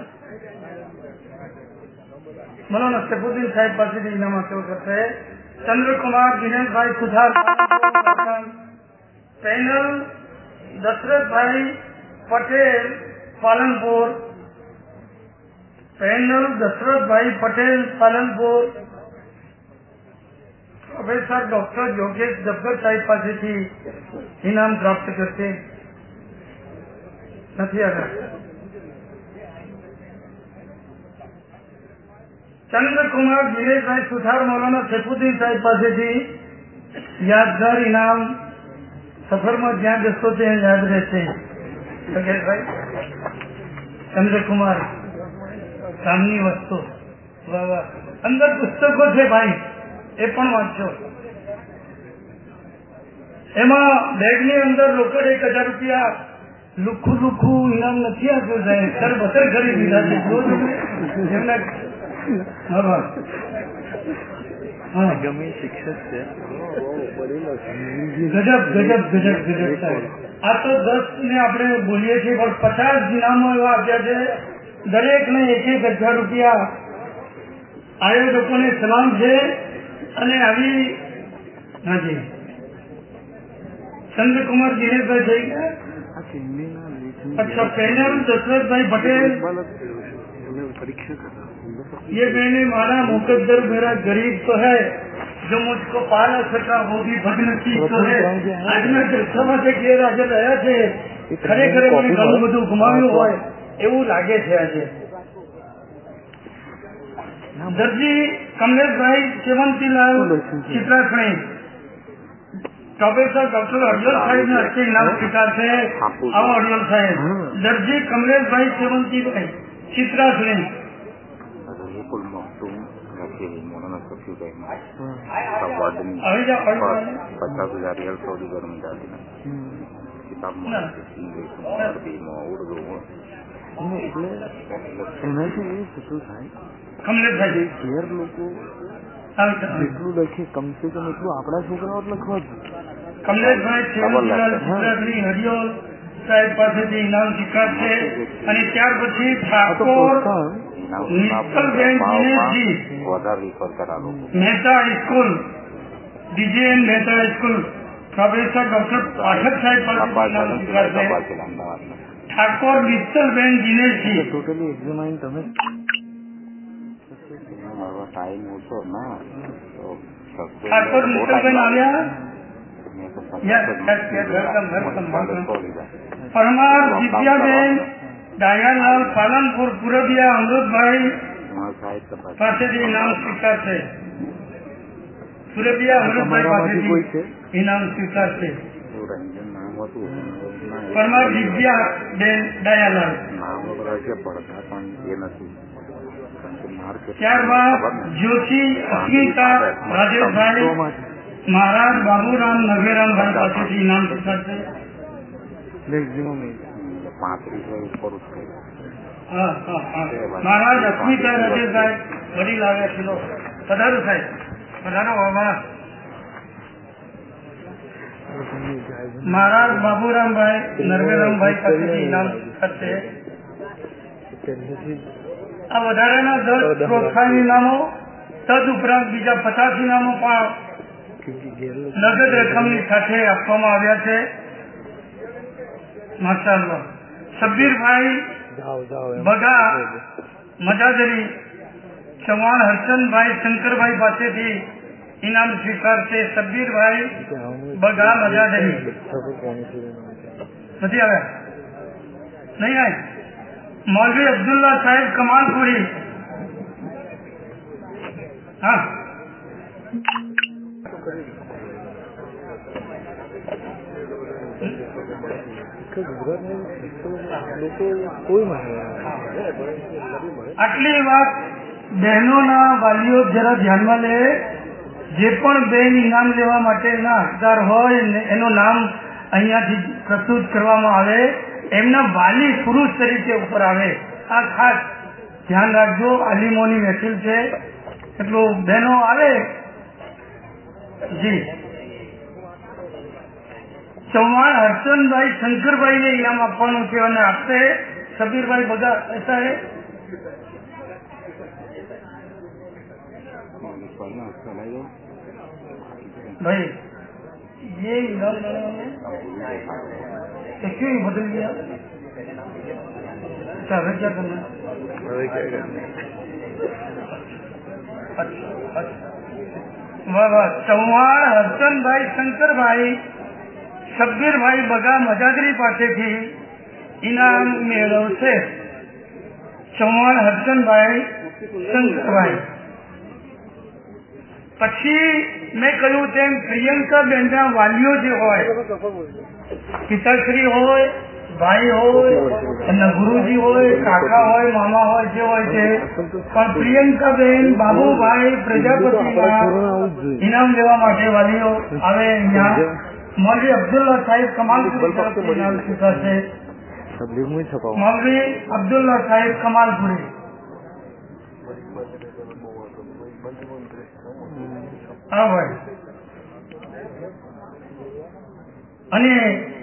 મૌલાના સૈફુદ્દીન સાહેબ પાસેથી ઇનામ હાંસલ કરશે. Chandrakumar Dineshbhai Suthar. Panel Dashrathbhai Patel Palanpur. Panel Dashrathbhai Patel Palanpur. Professor doctor Yogesh Jabbar સાહેબ પાસેથી ઇનામ પ્રાપ્ત કરશે. નથી આગળ. ચંદ્રકુમાર દિનેશભાઈ સુથાર મૌલાના સૈફુદ્દીન સાહેબ પાસેથી યાદગાર ઇનામ. સફરમાં જ્યાં જશો ત્યાં યાદ રહેશે. યોગેશભાઈ, ચંદ્રકુમાર કામની વસ્તુ. અંદર પુસ્તકો છે ભાઈ, એ પણ વાંચો. એમાં બેગની અંદર રોકડ 1000 રૂપિયા લુખું લુખું ઇનામ નથી આપ્યું સાહેબ, સર બતર કરી દીધા છે. ગમે શિક્ષક છે, ગજબ ગજબ ગજબ ગજબ સાહેબ. આ તો 10 ને આપણે બોલીએ છીએ, પણ 50 ઇનામો એવા આપ્યા છે. દરેક ને 1000 રૂપિયા. આયોજકોને સલામ છે. અને આવી હાજી ચંદ્રકુમાર દિનેશભાઈ થઈ ગયા. अच्छा, पेनल दशरथभाई पटेल. ये मैंने माना मुकद्दर मेरा गरीब तो है, जो मुझको पाला सका वो भी बदनसीब तो है. આજના જલસામાં જે ગેરહાજર રહ્યા છે, ખરેખર મને ઘણું બધું ગુમાવ્યું હોય એવું લાગે છે. આજે દરજી કમલેશભાઈ સેવંતીલાલ ચિત્રાસણી. પ્રોફેસર ડોક્ટર અડિયોલ સાહેબ ને હસ્તે ઇનામ સ્વીકાર છે. આવો અડિયોલ સાહેબ. દરજી કમલેશભાઈ સેવંતીભાઈ ચિત્રાસણી. આવી જાઓ. 50,000 रियल सऊदी गवर्नमेंट डाली ना किताब में अरबी में उर्दू में એટલે એનાથી એ થતું થાય કમલેશભાઈ ઘેર લોકો જેટલું લખે કમસે કમ એટલું આપણા છોકરાઓ લખવા જ. કમલેશભાઈ સેવંતીલાલ ચિત્રાસણી હરિયોલ સાહેબ પાસેથી ઇનામ સ્વીકારશે. અને ત્યાર પછી Thakor Nishchalben Dineshji Mehta high school, DJN Mehta high school. Professor doctor Pathak સાહેબ પાસેથી ઇનામ સ્વીકારશે. ઠાકોર નિશ્ચલબેન દિનેશજી. ટોટલી એક્ઝામાઇન તમે ટાઈમ ઓછો ના ઠાકોર નિશ્ચલબેન આવ્યા. પરમાર દિવ્યાબેન ડાયાલાલ પાલનપુર પુરબિયા અમૃતભાઈ પાસેથી ઇનામ સ્વીકારશે. પુરબિયા અમૃતભાઈ પાસેથી ઇનામ સ્વીકારશે. પરમાર દિવ્યાબેન ડાયાલાલ. ત્યારબાદ જોશી અસ્મિતા રાજેશભાઈ મહારાજ બાબુરામ નગેરામભાઈ પાસેથી ઇનામ સ્વીકારશે. મહારાજ અસ્મિતા રાજેશભાઈ વડીલ આવ્યા કિલો. પધારો સાહેબ, પધારો બાબા. મહારાજ બાબુરામભાઈ નરવેરામભાઈ પાસેથી ઇનામ સ્વીકારશે. આ વધારાના 10 પ્રોત્સાહન ઇનામો તદ ઉપરાંત બીજા 50 ઇનામો પણ નગદ રકમની સાથે આપવામાં આવ્યા છે. માશાઅલ્લાહ. શબ્બીરભાઈ બગા મજાદરી ચૌહાણ હરચંદભાઈ શંકરભાઈ પાસેથી ઇનામ સ્વીકારશે સબ્બીરભાઈ બગા મજાદરી. નથી આવ્યા? નહીં આવે. મૌલવી અબ્દુલ્લા સાહેબ કમાલપુરી. હા, આટલી વાત બહેનોના વાલીઓ જરા ધ્યાનમાં લે. જે પણ બેન ઇનામ લેવા માટેના હકદાર હોય એનું નામ અહીંયાથી પ્રસ્તુત કરવામાં આવે, એમના વાલી પુરુષ તરીકે ઉપર આવે. આ ખાસ ધ્યાન રાખજો. આલિમોની મહેફિલ છે, એટલું બહેનો આવે. જી, ચૌહાણ હર્ષનભાઈ શંકરભાઈ ને ઇનામ આપવાનું છે અને આપશે સબીરભાઈ બગા. ऐसा है भाई, ये इनाम तो क्यों बदल गया? अच्छा, अभी क्या करना है? वाह वाह. चौहाण हर्षनभाई शंकरभाई સબ્બીરભાઈ બગા મજાદરી પાસેથી ઇનામ મેળવશે ચૌહાણ હર્ષનભાઈ શંકરભાઈ. પછી મેં કહ્યું તેમ પ્રિયંકાબેનના વાલીઓ જે હોય, પિતાશ્રી હોય, ભાઈ હોય, એમના ગુરુજી હોય, કાકા હોય, મામા હોય, જે હોય છે, પણ પ્રિયંકાબેન બાબુભાઈ પ્રજાપતિના ઇનામ લેવા માટે વાલીઓ આવે. અહીંયા मौलवी अब्दुल्ला साहिब कमालपुरी तरफથી નામ સ્વીકારશે. मौलवी अब्दुल्ला साहिब कमालपुरी. હા ભાઈ. અને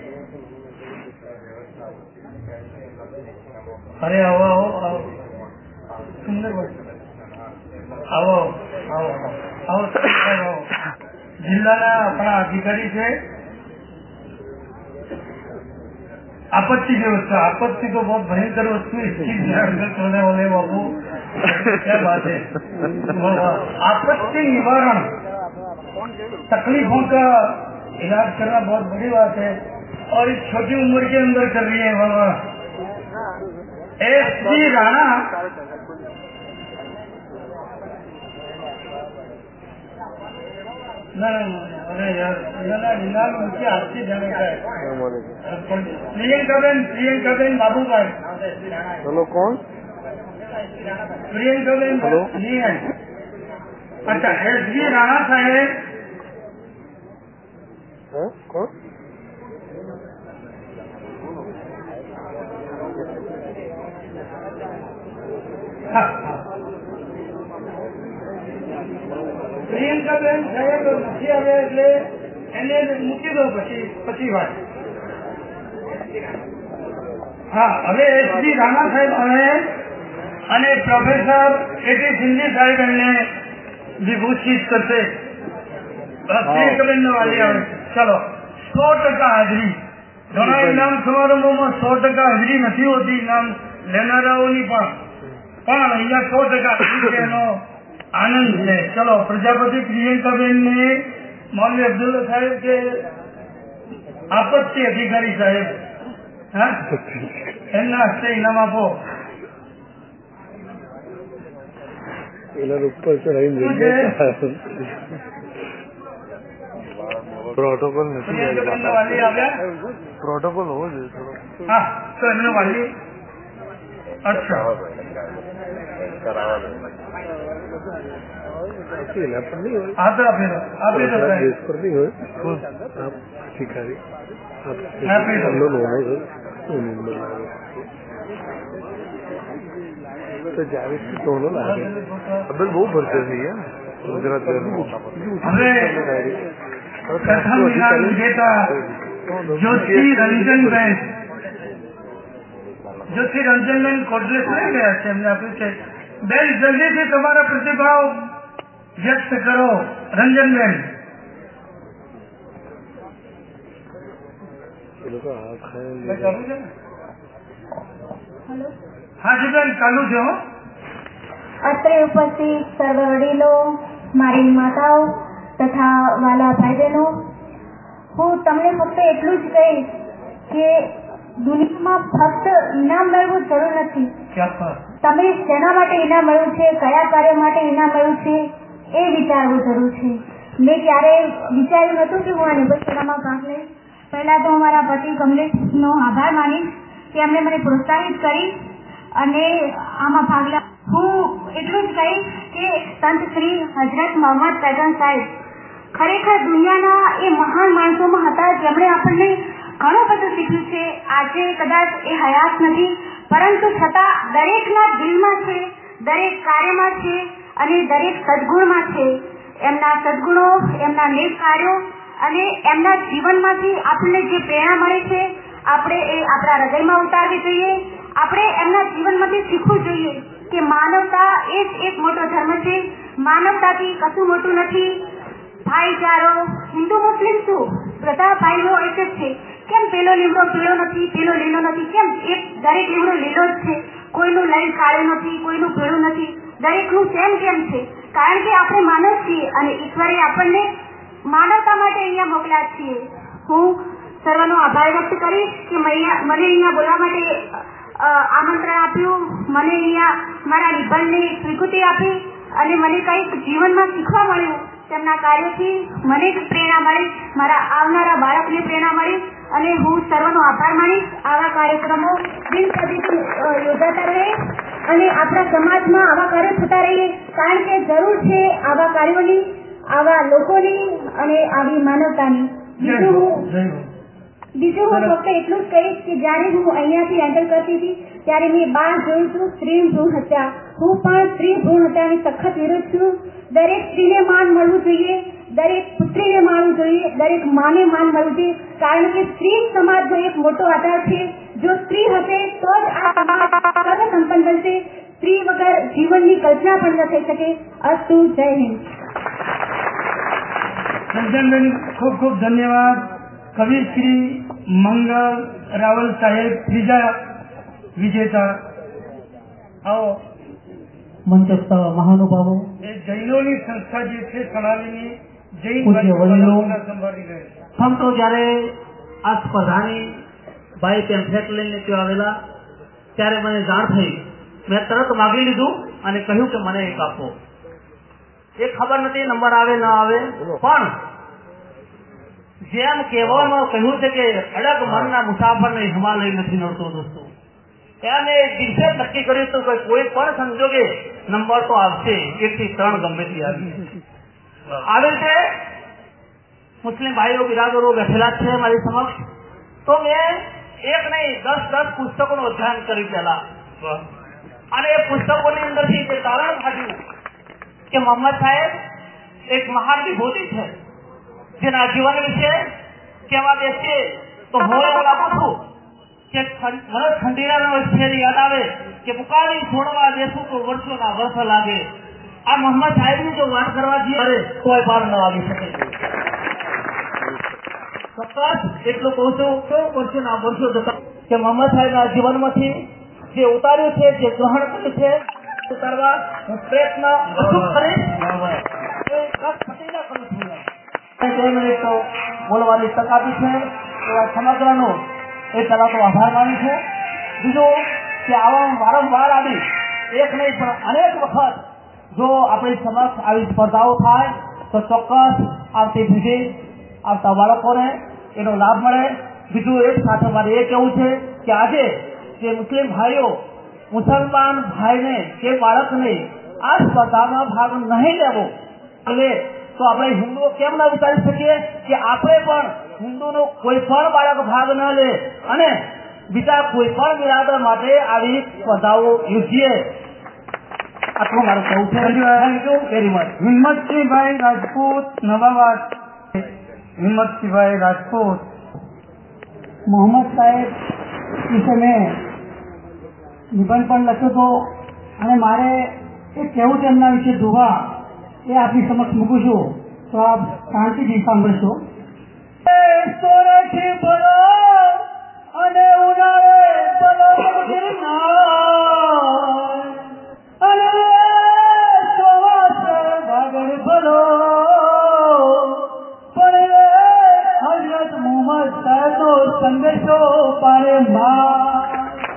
અરે આવો આવો આવો સુંદર આવો આવો આવો આવો. જિલ્લાના આપણા અધિકારી છે आपत्ति व्यवस्था. आपत्ति तो बहुत भयंकर वस्तु है, इसकी ध्यान होने वाले बाबू, क्या बात है. आपत्ति निवारण, तकलीफों का इलाज करना बहुत बड़ी बात है और इस छोटी उम्र के अंदर कर रही है. बाबा एस.डी. राणा अरे यार इनाम उनके हाथ से जाने का है. प्रियंकाबेन बाबूभाई. चलो कौन? प्रियंकाबेन नहीं है. अच्छा, एस.डी. राणा साहेब. कौन? પ્રિયંકાબેન સાહેબ નથી આવે એટલે એને મૂકી દો. પછી વાત. હા, હવે એસ.ડી. રાણા સાહેબ આવે અને પ્રોફેસર એ.ટી. સિંધી સાહેબ એમને વિભૂષિત કરશે. પ્રિયંકાબેન નો વાલી આવે. ચલો, 100% હાજરી. ઘણા ઇનામ સમારંભોમાં 100% હાજરી નથી હોતી ઇનામ લેનારાઓની, પણ અહીંયા 100% એનો આનંદ છે. ચલો, પ્રજાપતિ પ્રિયંકાબેન ને મૌલવી અબ્દુલ્લા સાહેબ કે આપત્તિ અધિકારી સાહેબ, હા, એમના હસ્તે ઇનામ આપો. ઉપર પ્રોટોકોલ નથી. વાલી આવ્યા. પ્રોટોકોલ હોવો જોઈએ થોડો. હા, તો એમનો વાલી. અચ્છા, અકેલા પણ નહીં હોય. હા તો આપી દો દેશ પર નહીં હોય. આપ શીખારી તો જ્યારે સોનો લાગે અબ્દુલ બહુ ભરશે નહીં. ગુજરાત પ્રથમ ઇનામ વિજેતા જ્યોતિ રંજનબેન. જ્યોતિ રંજનબેન કોટલેસ લઈ ગયા છે, એમને આપ્યું છે. બેન, જલ્દીથી તમારા પ્રતિભાવ વ્યક્ત કરો. રંજનબેન. હા જી બેન, ચાલુ છે. અત્રે ઉપસ્થિત સર્વ વડીલો, મારી માતાઓ તથા વાલા ભાઈ બહેનો, હું તમને ફક્ત એટલું જ કહીશ કે દુનિયામાં ફક્ત ઇનામ મેળવવું જરૂર નથી. તમે શેના માટે ઇનામ મળ્યું છે, કયા કાર્ય માટે ઇનામ મળ્યું છે એ વિચારવું જરૂર છે. મેં ક્યારેય વિચાર્યું નતું કે હું આ નિબંધ સ્પર્ધામાં ભાગ લઈશ. પહેલા તો મારા પતિ કમલેશનો આભાર માનીશ કે એમણે મને પ્રોત્સાહિત કરી અને આમાં ભાગ લેવા. હું એટલું જ કહીશ કે સંત શ્રી હજરત મોહમ્મદ પૈગંબર સાહેબ ખરેખર દુનિયાના એ મહાન માણસોમાં હતા જેમણે આપણને ઘણું બધું શીખ્યું છે. આજે કદાચ એ હયાત નથી, પરંતુ છતાં દરેકના દિલમાં છે, દરેક કાર્યમાં છે અને દરેક સદગુણમાં છે. એમના સદગુણો, એમના નેક કાર્યો અને એમના જીવનમાંથી આપણને જે પ્રેરણા મળે છે આપણે એ આપણા હૃદયમાં ઉતારવી જોઈએ. આપણે એમના જીવનમાંથી શીખવું જોઈએ કે માનવતા એ જ એક મોટો ધર્મ છે. માનવતાથી કશું મોટું નથી. ભાઈચારો, હિન્દુ મુસ્લિમ શું, બધા ભાઈઓ એક જ છે. કેમ પેલો લીમડો પીળો નથી, પેલો લીલો નથી? કેમ દરેક લીમડો લીલો જ છે? કોઈનું લાઈન કાળું નથી, કોઈનું પીળું નથી, દરેકનું સેમ કેમ છે? કારણ કે આપણે માનવ છીએ અને ઈશ્વરે આપણને માનવતા માટે અહીંયા મોકલ્યા છીએ. હું સર્વનો આભાર વ્યક્ત કરીશ કે મને અહીંયા બોલવા માટે આમંત્રણ આપ્યું, મને અહીંયા મારા નિબંધની સ્વીકૃતિ આપી અને મને કંઈક જીવનમાં શીખવા મળ્યું. તેમના કાર્યથી મને જ પ્રેરણા મળી, મારા આવનારા બાળકને પ્રેરણા મળી અને હું સર્વનો આભાર માનીશ. આવા કાર્યક્રમો દિનપ્રતિદિન યોજાતા રહે અને આપણા સમાજમાં આવા કાર્યો થતા રહીએ, કારણ કે જરૂર છે આવા કાર્યોની, આવા લોકોની અને આવી માનવતાની. બીજું હું ફક્ત એટલું જ કહીશ કે જ્યારે હું અહીંયાથી એન્ટર કરતી હતી ત્યારે મેં બહાર જોયું હતું સ્ત્રી ભ્રૂણ હત્યા. હું પણ સ્ત્રી ભ્રૂણ હત્યાની સખત વિરુદ્ધ છું. દરેક સ્ત્રીને માન મળવું જોઈએ, દરેક પુત્રીને માનવું જોઈએ, દરેક માને માન મળવું જોઈએ, કારણ કે સ્ત્રી સમાજનો એક મોટો આધાર છે. જો સ્ત્રી હશે તો જ આ સર્વ સંપન્ન બનશે. સ્ત્રી વગર જીવનની કલ્પના પણ ન થઈ શકે. અસ્તુ. જય હિન્દ. રંજનબેન, ખૂબ ખૂબ ધન્યવાદ. કવિ શ્રી મંગલ રાવલ સાહેબ, ત્રીજા વિજેતા. આવો. મંચસ્થ મહાનુભાવો, એ જૈનોની સંસ્થા જે છે સણાલીની જૈન પૂજ્ય વડીલો, સંભાળી રહે છે. સંતો જયારે આ સ્પર્ધાની ભાઈ પેમ્ફલેટ લઈને ત્યાં આવેલા ત્યારે મને જાણ થઈ. મેં તરત માગી લીધું અને કહ્યું કે મને એક આપો. એ ખબર નથી નંબર આવે ન આવે, પણ જેમ કહેવામાં કહ્યું છે કે અડગ મનના મુસાફરને હિમાલય નથી નડતો દોસ્તો, એને દિવસે નક્કી કર્યું હતું કે કોઈ પણ સંજોગે નંબર તો આવશે, 1 થી 3 ગમે તે આવી રીતે મુસ્લિમ ભાઈઓ બિરાદરો બેઠેલા છે મારી સમક્ષ. તો મેં એક નહીં 10 પુસ્તકોનું અધ્યયન કર્યું પહેલા, અને એ પુસ્તકોની અંદરથી જે તારણ કાઢ્યું કે મોહમ્મદ સાહેબ એક મહાન વિભૂતિ છે જેના જીવન વિશે કહેવા બેસીએ તો હું એવું લાગુ છું કે મને ઠંડીના વર્ષેની યાદ આવે કે પુકારી છોડવા દેશું તો વર્ષોના વર્ષ લાગે. આ મોહમ્મદ સાહેબની જો વાત કરવા જઈએ કોઈ પાર ન આવી શકે. ચોક્કસ એટલું કહું છું તો વર્ષોના વર્ષો જતા કે મોહમ્મદ સાહેબના જીવનમાંથી જે ઉતાર્યું છે, જે ગ્રહણ કર્યું છે, ઉતારવા હું પ્રયત્ન અચૂક કરીશ. બોલવાની તક આપી છે એવા સમગ્રનો એ પહેલા તો આભાર માનું છું. બીજું કે આવા વારંવાર આવી એક નહીં પણ અનેક વખત જો આપણી સમક્ષ આવી સ્પર્ધાઓ થાય તો ચોક્કસ આવતી પેઢી, આવતા બાળકોને એનો લાભ મળે. બીજું એક સાથે મારે એ કહેવું છે કે આજે જે મુસ્લિમ ભાઈઓ મુસલમાન ભાઈને કે બાળકને આ સ્પર્ધામાં ભાગ નહીં લેવો એટલે તો આપણે હિન્દુઓ કેમ ના વિચારી શકીએ કે આપણે પણ હિન્દુનો કોઈ પણ બાળક ભાગ ન લે અને બીજા કોઈ પણ બિરાદર માટે આવી સ્પર્ધાઓ યોજીએ. આટલું મારું કહેવું છે. Thank you very much. Himmatsinhbhai Rajput, Navavad. Himmatsinhbhai Rajput. Mohammad સાહેબ વિશે મેં નિબંધ પણ લખ્યો હતો અને મારે એ કહેવું છે એમના વિશે દુહા એ આપની સમક્ષ મૂકું છું, તો આપ શાંતિથી સાંભળશો. સોરેથી ભલો અને ઉનાળે ભલો અને ચોમાસે ભાગણ ભલો સંદેશો પારે માં.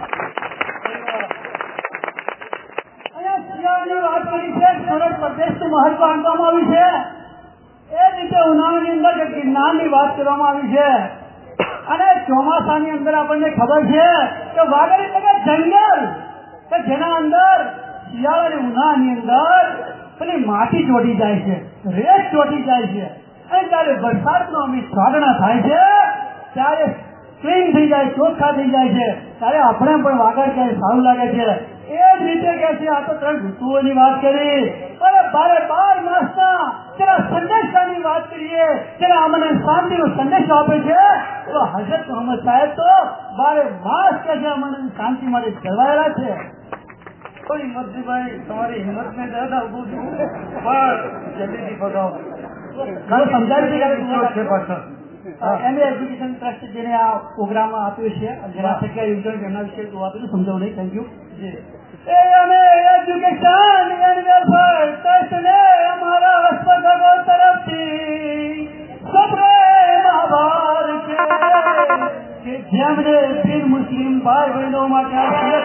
અહીંયા શિયાળાની વાત કરી છે, સુરત પ્રદેશનું મહત્વ આંકવામાં આવ્યું છે. એ રીતે ઉનાળાની અંદર ગિરનારની વાત કરવામાં આવી છે. અને ચોમાસાની અંદર આપણને ખબર છે કે વાગડ એટલે કે જંગલ, કે જેના અંદર શિયાળા અને ઉનાળાની અંદર પેલી માટી ચોટી જાય છે, રેત ચોટી જાય છે. અને જયારે વરસાદનો અમી સ્વાગણા થાય છે ત્યારે ક્લીન થઈ જાય, ચોખ્ખા થઈ જાય છે, ત્યારે આપણે પણ વાગડ ક્યાંય સારું લાગે છે. એ જ રીતે કે છે આ તો 3 ઋતુઓની વાત કરી, અને 12 માસના જેના સંદેશાની વાત કરીએ, જેના અમને શાંતિનો સંદેશો આપે છે, તો હઝરત મોહમ્મદ સાહેબ તો 12 માસ કે છે અમને શાંતિ માટે જળવાયેલા છે. કોઈ હિંમતજીભાઈ, તમારી હિંમત ને દાદા ઉભું છું, પણ જલ્દીથી પગાવો. સમજાવી છે પાછળ એમએ એજ્યુકેશન ટ્રસ્ટ જેને આ પ્રોગ્રામ આપ્યો છે, જેના થકી યુઝર એમના વિશે આપેલું સમજાવું નહીં. Thank you. અમે એજ્યુકેશન એન્ડ વેલફેર ટ્રસ્ટને અમારા હસ્તકો તરફથી સપ્રેમ આભાર છે કે જેમણે બિન મુસ્લિમ ભાઈ બહેનો માટે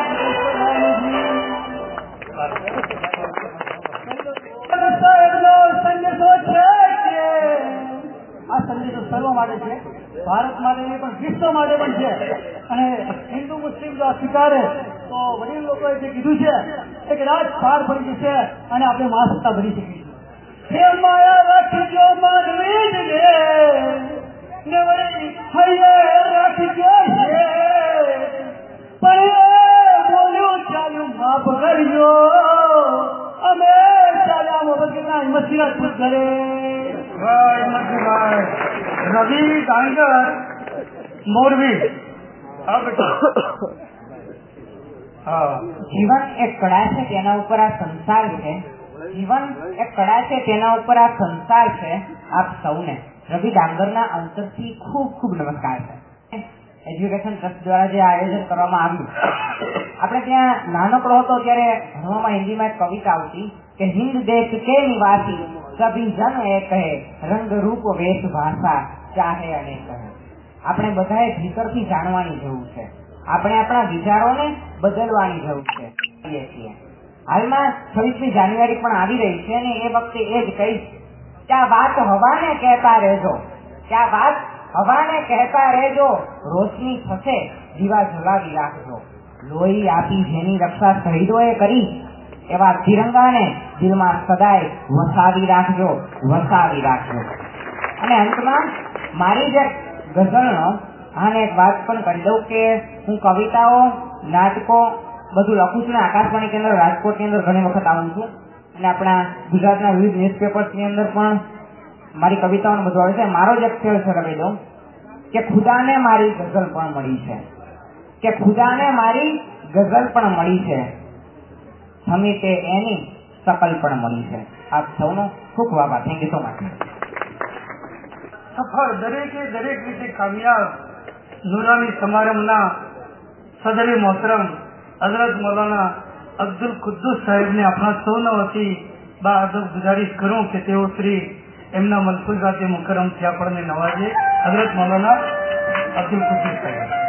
સંદેશો છે કે આ સંદેશો સર્વ માટે છે, ભારત માટે નહીં પણ વિશ્વ માટે પણ છે. અને હિન્દુ મુસ્લિમ જો સ્વીકારે તો વડીલ લોકોએ જે કીધું છે એ કદાચ પાર પડી જશે અને આપણે મહાસત્તા બની શકીશું. હે માયા રાખજો માનવી જ ને વળી હૈયે રાખજો છે, પણ બોલ્યું ચાલ્યું માફ કરજો, અમે ચાલ્યા મોબાઈલ કેટલા હિંમતથી ખુશ કરે. રવિ ગાંગર મોરબી. જીવન એક કળા છે, તેના ઉપર આ સંસાર છે. જીવન એક કળા છે, તેના ઉપર આ સંસાર છે. આપ સૌને રવિ ડાંગરના અંતરથી ખૂબ ખૂબ નમસ્કાર છે. એજ્યુકેશન ટ્રસ્ટ દ્વારા જે આયોજન કરવામાં આવ્યું, આપણે ત્યાં નાનકડો હતો ત્યારે ભણવામાં હિન્દીમાં એક કવિતા આવતી કે હિન્દ દેશ કે નિવાસી સભી જન એક હે, રંગ રૂપ વેશ ભાષા ચાહે અનેક હે. આપણે બધાએ ભીતરથી જાણવાની જરૂર છે, આપણે આપણા વિચારોને બદલવાની જરૂર છે. હાલમાં 26મી જાન્યુઆરી પણ આવી રહી છે અને એ વખતે એ જ કહીશ કે આ વાત હવાને કહેતા રહેજો, કે આ વાત હવાને કહેતા રહેજો, રોશની થશે દીવા જલાવી રાખજો. લોહી આપી જેની રક્ષા શહીદોએ કરી, એવા તિરંગાને દિલમાં સદાય વસાવી રાખજો, વસાવી રાખજો. અને અંતમાં મારી જે ગઝલનો આને એક વાત પણ કરી દઉં કે હું કવિતાઓ, નાટકો બધું લખું છું ને આકાશવાણી કેન્દ્ર રાજકોટની અંદર ઘણી વખત આવું છું અને આપણા ગુજરાતના વિવિધ ન્યૂઝપેપર્સની અંદર પણ મારી કવિતાઓને બધું આવે છે. મારો જ એક ખેલ છે કહી દઉં કે ખુદાને મારી ગઝલ પણ મળી છે, કે ખુદાને મારી ગઝલ પણ મળી છે, સમિતે એની શકલ પણ મળી છે. આપ સૌનો ખૂબ ખૂબ આભાર. Thank you so much. સફળ દરેકે દરેક રીતે કામયાબ નુરાની સમારંભના સદરે મોહતરમ હઝરત મૌલાના અબ્દુલ કુદ્દુસ સાહેબને આપણા સૌના વતી બાઅદબ ગુજારિશ કરું કે તેઓ શ્રી એમના મલફૂઝાતે મુકરમથી આપણને નવાજે. હઝરત મૌલાના અબ્દુલ કુદ્દુસ સાહેબ.